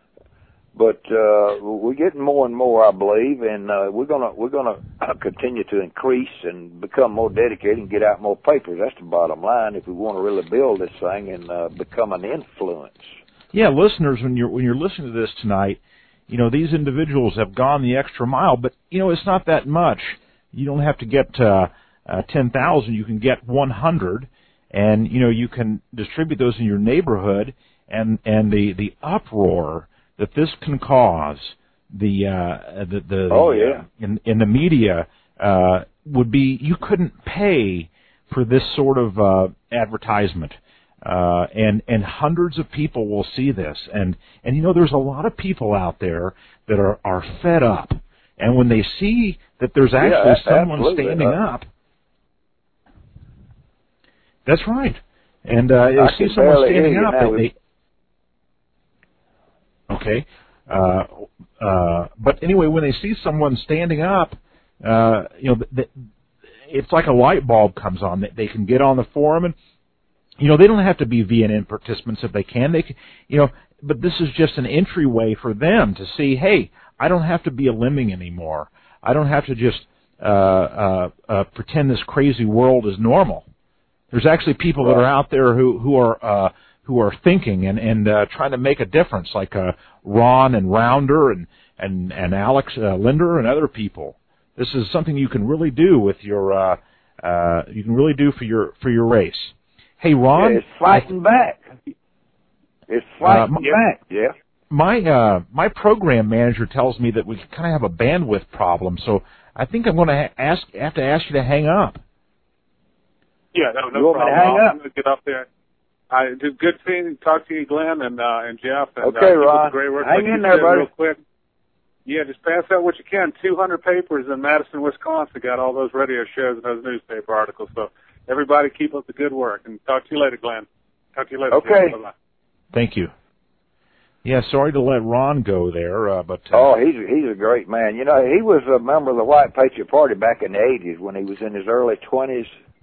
Speaker 7: but uh, we're getting more and more, I believe, and uh, we're gonna we're gonna continue to increase and become more dedicated and get out more papers. That's the bottom line if we want to really build this thing and uh, become an influence.
Speaker 5: Yeah, listeners, when you're when you're listening to this tonight, you know these individuals have gone the extra mile, but you know it's not that much. You don't have to get uh, uh, ten thousand. You can get one hundred, and you know you can distribute those in your neighborhood. And and the, the uproar that this can cause the uh, the, the
Speaker 7: oh
Speaker 5: the,
Speaker 7: yeah
Speaker 5: uh, in in the media uh, would be you couldn't pay for this sort of uh, advertisement. Uh, and, and hundreds of people will see this. And, and you know, there's a lot of people out there that are, are fed up. And when they see that there's actually
Speaker 7: yeah,
Speaker 5: someone
Speaker 7: absolutely.
Speaker 5: standing
Speaker 7: uh,
Speaker 5: up, that's right. And, uh, they
Speaker 7: I
Speaker 5: see
Speaker 7: can
Speaker 5: someone
Speaker 7: barely
Speaker 5: standing
Speaker 7: hear you
Speaker 5: up,
Speaker 7: now.
Speaker 5: they, they okay. Uh, uh, but anyway, when they see someone standing up, uh, you know, th- it's like a light bulb comes on. They, they can get on the forum and, you know, they don't have to be V N N participants if they can. They can, you know, but this is just an entryway for them to see, hey, I don't have to be a lemming anymore. I don't have to just uh, uh, uh, pretend this crazy world is normal. There's actually people that are out there who who are uh, who are thinking and and uh, trying to make a difference, like uh, Ron and Rounder and and and Alex uh, Linder and other people. This is something you can really do with your uh, uh, you can really do for your for your race. Hey, Ron.
Speaker 7: Yeah, it's fighting I, back. It's fighting uh, my, back, yeah.
Speaker 5: My uh, my program manager tells me that we kind of have a bandwidth problem, so I think I'm going to ha- ask have to ask you to hang up.
Speaker 22: Yeah, no, no
Speaker 7: you
Speaker 22: problem.
Speaker 7: Hang
Speaker 22: I'm
Speaker 7: up?
Speaker 22: going to get up there. I do good seeing, talk to you, Glenn and uh, and Jeff. And,
Speaker 7: okay,
Speaker 22: uh,
Speaker 7: Ron.
Speaker 22: Great work.
Speaker 7: Hang
Speaker 22: like
Speaker 7: in there, buddy.
Speaker 22: Real quick. Yeah, just pass out what you can. two hundred papers in Madison, Wisconsin got all those radio shows and those newspaper articles. So everybody keep up the good work. And talk to you later, Glenn. Talk to you later.
Speaker 7: Okay.
Speaker 22: Bye-bye.
Speaker 5: Thank you. Yeah, sorry to let Ron go there, uh, but... Uh,
Speaker 7: oh, he's he's a great man. You know, he was a member of the White Patriot Party back in the eighties when he was in his early twenties.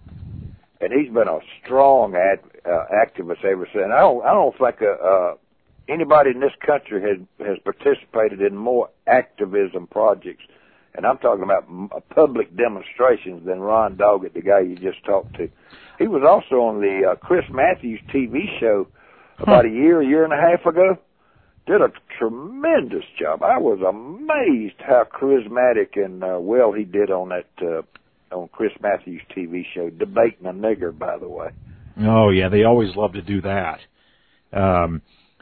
Speaker 7: And he's been a strong ad, uh, activist ever since. I don't, I don't think uh, uh, anybody in this country has, has participated in more activism projects, and I'm talking about public demonstrations, than Ron Doggett, the guy you just talked to. He was also on the uh, Chris Matthews T V show about huh. a year, a year and a half ago. Did a tremendous job. I was amazed how charismatic and uh, well he did on that uh, on Chris Matthews' T V show, Debating a Nigger, by the way.
Speaker 5: Oh, yeah, they always love to do that. Um,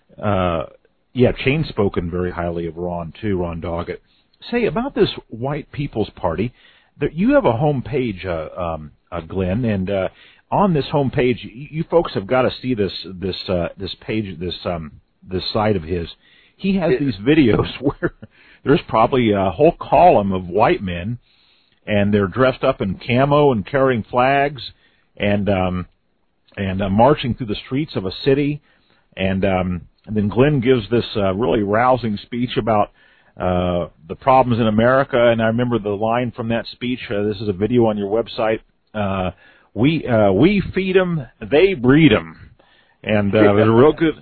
Speaker 5: uh, yeah, Chain spoken very highly of Ron, too, Ron Doggett. Say, about this White People's Party, that you have a home page, uh, um, uh, Glenn, and uh, on this home page, you, you folks have got to see this this uh, this page, this um, this site of his. He has these videos where there's probably a whole column of white men, and they're dressed up in camo and carrying flags, and um, and uh, marching through the streets of a city, and um, and then Glenn gives this uh, really rousing speech about uh, the problems in America. And I remember the line from that speech. Uh, this is a video on your website. Uh, we uh, we feed them, they breed them, and uh, it was a real good.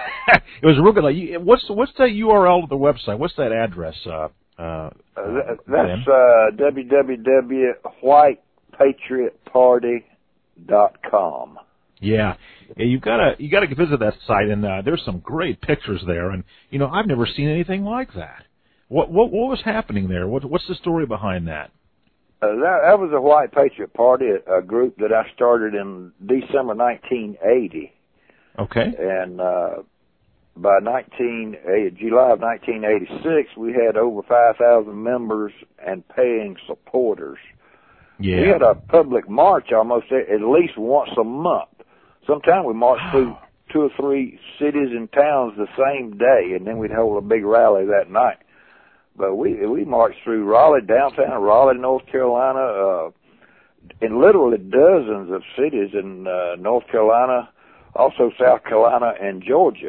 Speaker 5: It was real good. Like, what's what's the U R L of the website? What's that address? Uh, uh,
Speaker 7: uh, that's uh, w w w dot white patriot party dot com.
Speaker 5: Yeah, yeah, you gotta you gotta visit that site, and uh, there's some great pictures there. And you know, I've never seen anything like that. What what what was happening there? What what's the story behind that?
Speaker 7: Uh, that, that was a White Patriot Party, a, a group that I started in December nineteen eighty.
Speaker 5: Okay.
Speaker 7: And uh, by nineteen July of nineteen eighty-six, we had over five thousand members and paying supporters.
Speaker 5: Yeah.
Speaker 7: We had a public march almost at least once a month. Sometimes we marched wow. through two or three cities and towns the same day, and then we'd hold a big rally that night. But we we marched through Raleigh, downtown Raleigh, North Carolina, uh, in literally dozens of cities in uh, North Carolina, also South Carolina and Georgia.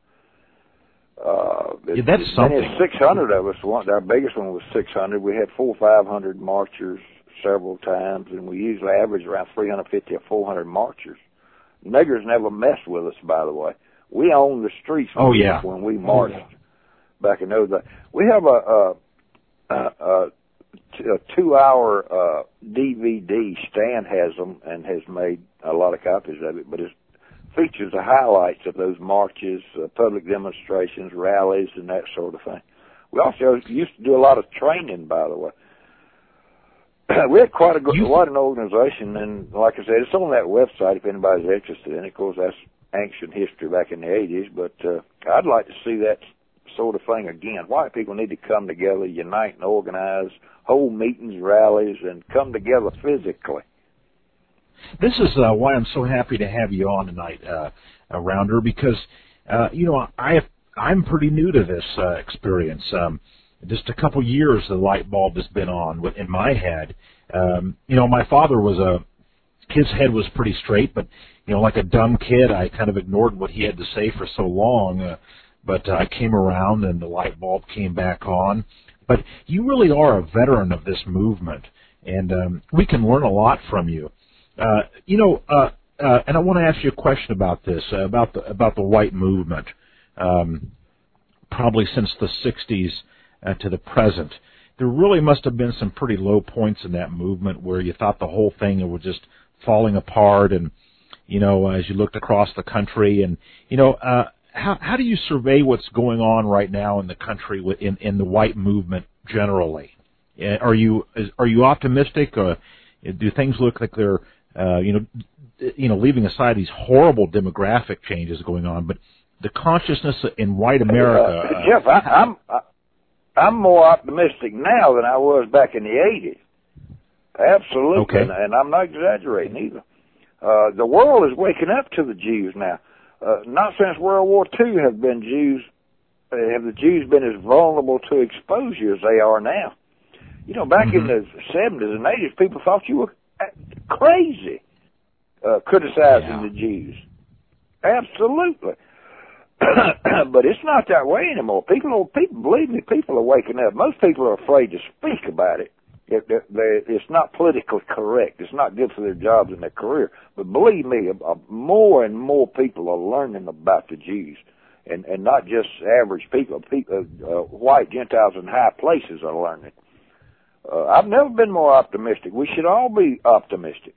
Speaker 7: Uh,
Speaker 5: yeah, that's
Speaker 7: as
Speaker 5: something.
Speaker 7: Many as six hundred of us. One, our biggest one was six hundred. We had four or five hundred marchers several times, and we usually average around three hundred fifty or four hundred marchers. Niggers never messed with us, by the way. We owned the streets
Speaker 5: oh,
Speaker 7: when,
Speaker 5: yeah.
Speaker 7: when we marched. Oh, yeah. Back in those days. We have a, a, a, a two-hour uh, D V D. Stan has them and has made a lot of copies of it, but it features the highlights of those marches, uh, public demonstrations, rallies, and that sort of thing. We also used to do a lot of training, by the way. We had quite a good, quite an organization, and like I said, it's on that website if anybody's interested in it. Of course, that's ancient history back in the eighties, but uh, I'd like to see that sort of thing again. White people need to come together, unite and organize, hold meetings, rallies, and come together physically.
Speaker 5: This is uh, why I'm so happy to have you on tonight, uh, uh, Rounder, because, uh, you know, I have, I'm pretty new to this uh, experience. Um, just a couple years the light bulb has been on with, in my head. Um, you know, my father was a, his head was pretty straight, but, you know, like a dumb kid, I kind of ignored what he had to say for so long. Uh, but uh, I came around and the light bulb came back on. But you really are a veteran of this movement, and um, we can learn a lot from you. Uh, you know, uh, uh, and I want to ask you a question about this, uh, about the about the white movement, um, probably since the sixties uh, to the present. There really must have been some pretty low points in that movement where you thought the whole thing was just falling apart, and, you know, as you looked across the country, and, you know, uh, how how do you survey what's going on right now in the country in in the white movement generally? Are you are you optimistic? Or do things look like they're Uh, you know, you know, leaving aside these horrible demographic changes going on, but the consciousness in white America.
Speaker 7: Uh, Jeff, I, I'm I'm more optimistic now than I was back in the eighties. Absolutely,
Speaker 5: okay.
Speaker 7: and, and I'm not exaggerating either. Uh, the world is waking up to the Jews now. Uh, not since World War Two have been Jews uh, have the Jews been as vulnerable to exposure as they are now. You know, back mm-hmm. in the seventies and eighties, people thought you were crazy uh, criticizing yeah. the Jews. Absolutely. But it's not that way anymore. People, people, believe me, people are waking up. Most people are afraid to speak about it. It, it it's not politically correct. It's not good for their jobs and their career. But believe me, uh, more and more people are learning about the Jews, and, and not just average people. People, uh, white Gentiles in high places are learning. Uh, I've never been more optimistic. We should all be optimistic.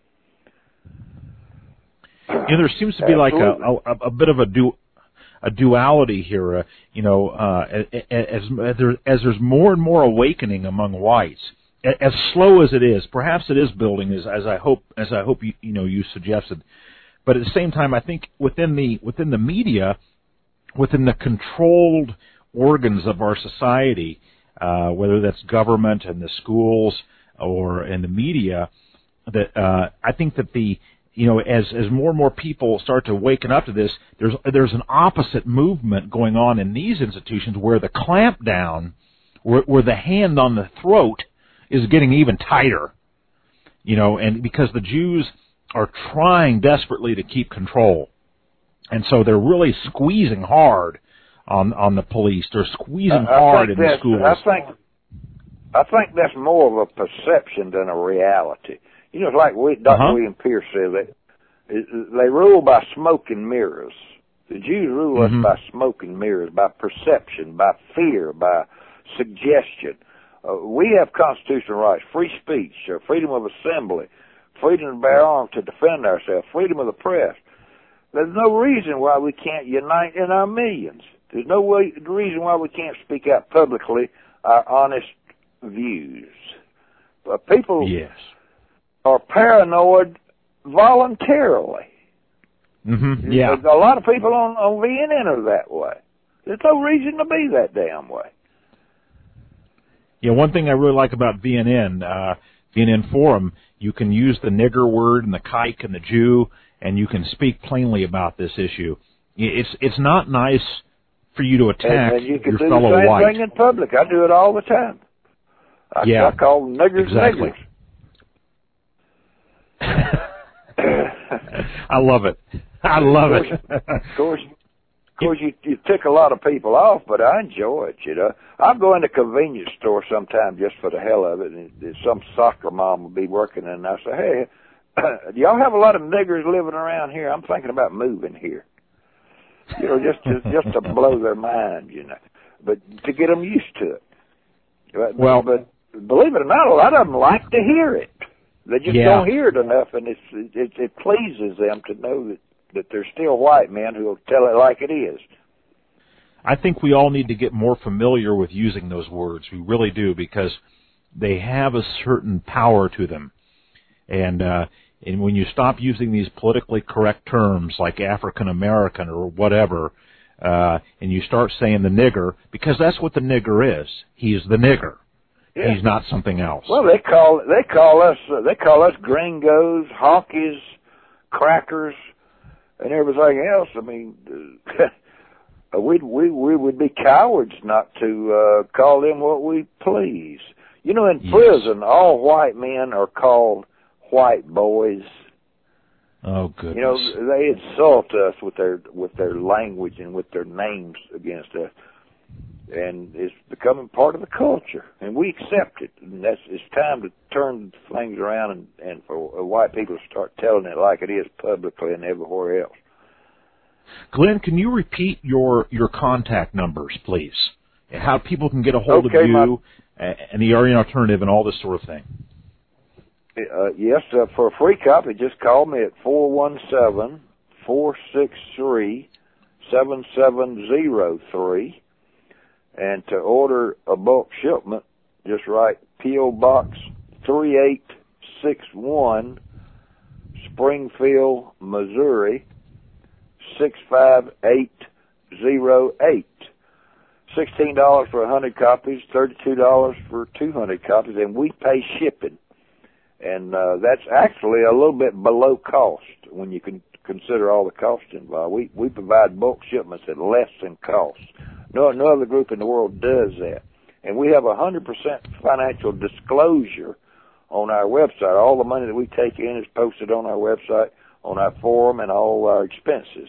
Speaker 5: You know, there seems to be like a, a, a bit of a du, a duality here. Uh, you know, uh, as, as, there, as there's more and more awakening among whites, as slow as it is, perhaps it is building, as, as I hope, as I hope you, you know you suggested. But at the same time, I think within the within the media, within the controlled organs of our society. Uh, whether that's government and the schools or in the media, that uh, I think that the you know as as more and more people start to waken up to this, there's there's an opposite movement going on in these institutions where the clampdown, where, where the hand on the throat is getting even tighter, you know, and because the Jews are trying desperately to keep control, and so they're really squeezing hard. On, on the police, they're squeezing
Speaker 7: I, I
Speaker 5: hard in the schools.
Speaker 7: I think, I think that's more of a perception than a reality. You know, it's like we, Doctor Uh-huh. William Pierce said that they rule by smoke and mirrors. The Jews rule mm-hmm. us by smoke and mirrors, by perception, by fear, by suggestion. Uh, we have constitutional rights, free speech, uh, freedom of assembly, freedom to bear arms to defend ourselves, freedom of the press. There's no reason why we can't unite in our millions. There's no way, reason why we can't speak out publicly our honest views. But people
Speaker 5: yes.
Speaker 7: are paranoid voluntarily.
Speaker 5: Mm-hmm. Yeah.
Speaker 7: A lot of people on, on V N N are that way. There's no reason to be that damn way.
Speaker 5: Yeah, one thing I really like about V N N, uh, V N N Forum, you can use the nigger word and the kike and the Jew, and you can speak plainly about this issue. It's it's not nice for you to attack
Speaker 7: and, and you can
Speaker 5: your
Speaker 7: do
Speaker 5: fellow
Speaker 7: the same
Speaker 5: white.
Speaker 7: thing in public. I do it all the time. I,
Speaker 5: yeah,
Speaker 7: I call them niggers
Speaker 5: exactly.
Speaker 7: niggers.
Speaker 5: I love it. I love
Speaker 7: of
Speaker 5: it.
Speaker 7: Of course, of course, you you tick a lot of people off, but I enjoy it. You know, I'll go in a convenience store sometime just for the hell of it, and some soccer mom will be working, and I say, "Hey, do y'all have a lot of niggers living around here? I'm thinking about moving here." You know, just to, just to blow their mind, you know, but to get them used to it. But,
Speaker 5: well,
Speaker 7: but believe it or not, a lot of them like to hear it. They just
Speaker 5: yeah.
Speaker 7: don't hear it enough, and it's, it, it pleases them to know that, that there's still white men who will tell it like it is.
Speaker 5: I think we all need to get more familiar with using those words. We really do, because they have a certain power to them. And uh, and when you stop using these politically correct terms like African American or whatever, uh, and you start saying the nigger, because that's what the nigger is. He is the nigger.
Speaker 7: Yeah.
Speaker 5: He's not something else.
Speaker 7: Well, they call they call us uh, they call us gringos, honkies, crackers, and everything else. I mean, uh, we we we would be cowards not to uh, call them what we please. You know, in
Speaker 5: yes.
Speaker 7: prison, all white men are called white boys.
Speaker 5: Oh goodness!
Speaker 7: You know, they insult us with their with their language and with their names against us, and it's becoming part of the culture, and we accept it. And that's it's time to turn things around and, and for white people to start telling it like it is publicly and everywhere else.
Speaker 5: Glenn, can you repeat your your contact numbers, please? How people can get a hold
Speaker 7: okay,
Speaker 5: of you
Speaker 7: my,
Speaker 5: and the Aryan Alternative and all this sort of thing.
Speaker 7: Uh, yes, uh, for a free copy, just call me at four one seven, four six three, seven seven zero three. And to order a bulk shipment, just write P O. Box three eight six one, Springfield, Missouri, six five eight zero eight. sixteen dollars for one hundred copies, thirty-two dollars for two hundred copies, and we pay shipping. And uh, that's actually a little bit below cost when you can consider all the costs involved. We we provide bulk shipments at less than cost. No, no other group in the world does that. And we have a one hundred percent financial disclosure on our website. All the money that we take in is posted on our website, on our forum, and all our expenses.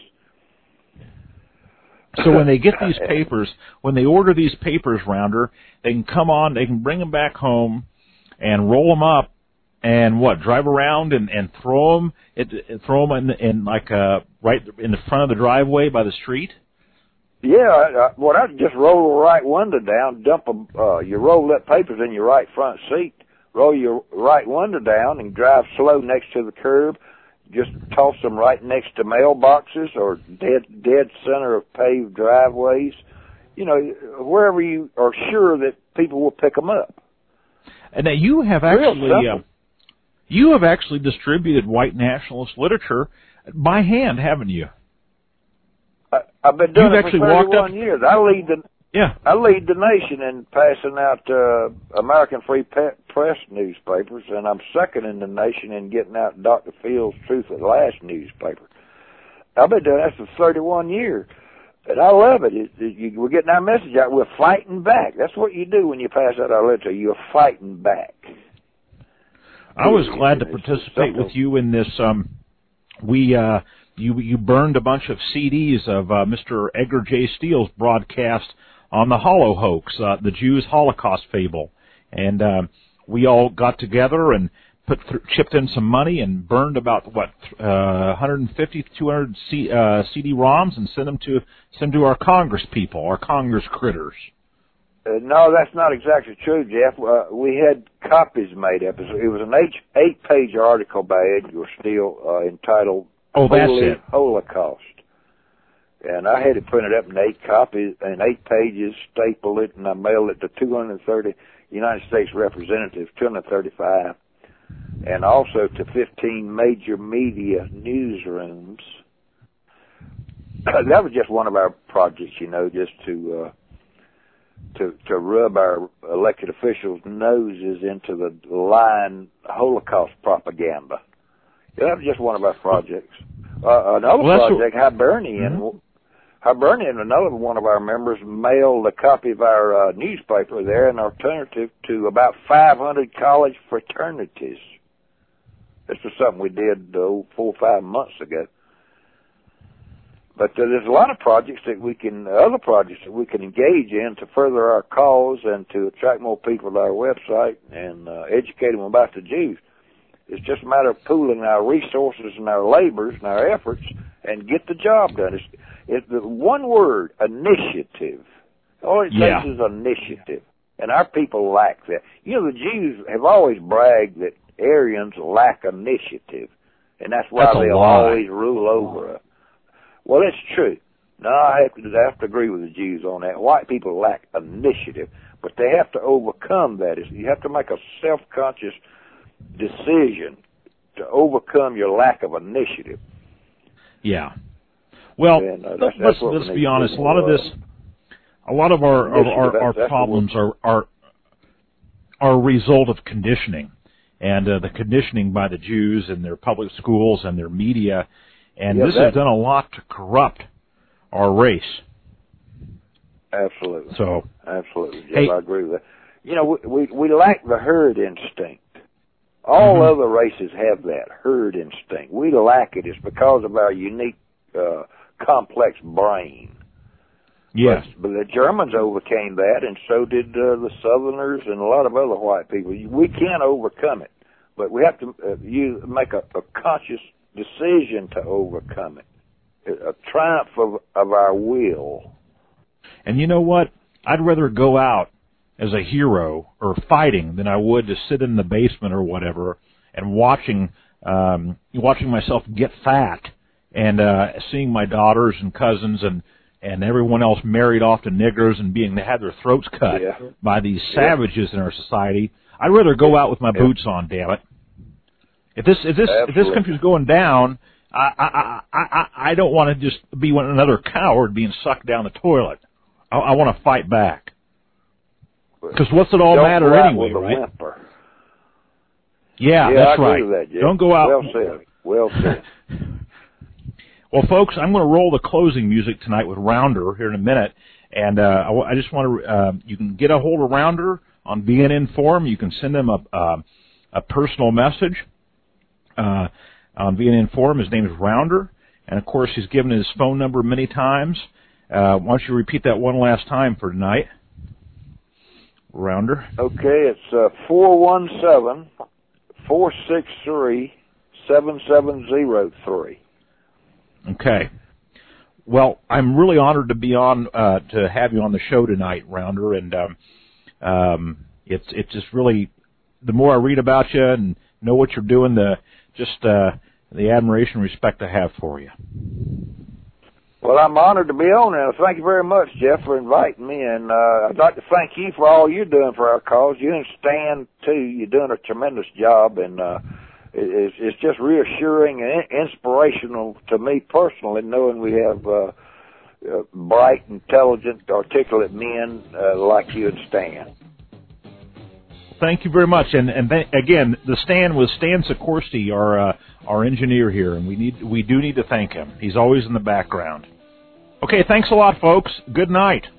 Speaker 5: So when they get these papers, when they order these papers, Rounder, they can come on, they can bring them back home and roll them up. And what? Drive around and, and throw them, it, it, throw them in, in like uh, right in the front of the driveway by the street.
Speaker 7: Yeah, I, what I just roll the right window down, dump them. Uh, you roll that papers in your right front seat, roll your right window down, and drive slow next to the curb. Just toss them right next to mailboxes or dead dead center of paved driveways. You know, wherever you are sure that people will pick them up.
Speaker 5: And now you have actually. Uh, You have actually distributed white nationalist literature by hand, haven't you?
Speaker 7: I, I've been doing
Speaker 5: You've
Speaker 7: it for
Speaker 5: actually
Speaker 7: thirty-one
Speaker 5: walked up,
Speaker 7: years. I lead the
Speaker 5: yeah.
Speaker 7: I lead the nation in passing out uh, American Free Press newspapers, and I'm second in the nation in getting out Doctor Phil's Truth at Last newspaper. I've been doing that for thirty-one years, and I love it. it, it you, we're getting our message out. We're fighting back. That's what you do when you pass out our literature. You're fighting back.
Speaker 5: I was glad to participate with you in this. Um, we uh, you you burned a bunch of C Ds of uh, Mister Edgar J. Steele's broadcast on the Hollow hoax, uh, the Jews' Holocaust fable, and uh, we all got together and put th- chipped in some money and burned about what uh, one hundred fifty, two hundred C- uh, C D ROMs and sent them to send to our Congress people, our Congress critters.
Speaker 7: Uh, no, that's not exactly true, Jeff. Uh, we had copies made up. It was an eight, eight-page article by Edgar Steele uh, entitled
Speaker 5: "Oh, that's
Speaker 7: Holy
Speaker 5: it.
Speaker 7: Holocaust," and I had it printed up in eight copies, in eight pages, stapled it, and I mailed it to two hundred thirty United States representatives, two hundred thirty-five, and also to fifteen major media newsrooms. That was just one of our projects, you know, just to. Uh, To, to rub our elected officials' noses into the lying Holocaust propaganda. Yeah, that was just one of our projects. Uh, another
Speaker 5: well,
Speaker 7: project, what... Hibernian, mm-hmm. Hibernian, another one of our members, mailed a copy of our uh, newspaper there, an alternative to about five hundred college fraternities. This was something we did uh, four or five months ago. But uh, there's a lot of projects that we can, other projects that we can engage in to further our cause and to attract more people to our website and uh, educate them about the Jews. It's just a matter of pooling our resources and our labors and our efforts and get the job done. It's, it's the one word, initiative. All it
Speaker 5: yeah.
Speaker 7: takes is initiative. And our people lack that. You know, the Jews have always bragged that Aryans lack initiative. And that's why
Speaker 5: that's
Speaker 7: they'll always rule over us. Well, it's true. No, I have, to, I have to agree with the Jews on that. White people lack initiative, but they have to overcome that. You have to make a self-conscious decision to overcome your lack of initiative.
Speaker 5: Yeah. Well,
Speaker 7: and, uh,
Speaker 5: let's,
Speaker 7: that's, that's what
Speaker 5: let's
Speaker 7: we
Speaker 5: be
Speaker 7: need
Speaker 5: honest.
Speaker 7: to
Speaker 5: A lot of
Speaker 7: do.
Speaker 5: this, a lot of our our, our, our
Speaker 7: That's
Speaker 5: problems are, are are a result of conditioning, and uh, the conditioning by the Jews and their public schools and their media, and
Speaker 7: Yeah,
Speaker 5: this
Speaker 7: that-
Speaker 5: has done a lot to corrupt our race.
Speaker 7: Absolutely.
Speaker 5: So,
Speaker 7: absolutely, Jeff,
Speaker 5: hey,
Speaker 7: I agree with that. You know, we we, we lack the herd instinct. All
Speaker 5: mm-hmm.
Speaker 7: other races have that herd instinct. We lack it. It's because of our unique, uh, complex brain.
Speaker 5: Yes.
Speaker 7: But, but the Germans overcame that, and so did uh, the Southerners and a lot of other white people. We can overcome it, but we have to uh, you make a, a conscious decision to overcome it. A, a triumph of, of our will.
Speaker 5: And you know what? I'd rather go out as a hero or fighting than I would to sit in the basement or whatever and watching um, watching myself get fat and uh, seeing my daughters and cousins and, and everyone else married off to niggers and being they had their throats cut
Speaker 7: yeah.
Speaker 5: by these
Speaker 7: Yeah.
Speaker 5: savages in our society. I'd rather go out with my
Speaker 7: yeah.
Speaker 5: boots on. Damn it! If this if this
Speaker 7: Absolutely.
Speaker 5: if this country's going down, I I I I, I don't want to just be one, another coward being sucked down the toilet. I, I want to fight back. Because what's it all
Speaker 7: Don't
Speaker 5: matter
Speaker 7: go out
Speaker 5: anyway,
Speaker 7: with a
Speaker 5: right?
Speaker 7: whimper.
Speaker 5: Yeah,
Speaker 7: yeah,
Speaker 5: that's
Speaker 7: I agree
Speaker 5: right.
Speaker 7: with that, Jeff.
Speaker 5: Don't go out.
Speaker 7: Well said. Well said.
Speaker 5: Well, folks, I'm going to roll the closing music tonight with Rounder here in a minute, and uh, I, w- I just want to. Uh, you can get a hold of Rounder on B N N Forum. You can send him a uh, a personal message uh, on B N N Forum. His name is Rounder, and of course, he's given his phone number many times. Uh, why don't you repeat that one last time for tonight? Rounder.
Speaker 7: Okay, it's uh, four one seven, four six three, seven seven zero three.
Speaker 5: Okay. Well, I'm really honored to be on uh, to have you on the show tonight, Rounder, and um, um, it's it's just really the more I read about you and know what you're doing, the just uh, the admiration and respect I have for you.
Speaker 7: Well, I'm honored to be on there. Thank you very much, Jeff, for inviting me. And uh, I'd like to thank you for all you're doing for our cause. You and Stan, too, you're doing a tremendous job. And uh, it, it's just reassuring and inspirational to me personally, knowing we have uh, uh, bright, intelligent, articulate men uh, like you and Stan.
Speaker 5: Thank you very much. And and th- again, the Stan was Stan Sikorsky, our uh, our engineer here, and we need we do need to thank him. He's always in the background. Okay, thanks a lot, folks. Good night.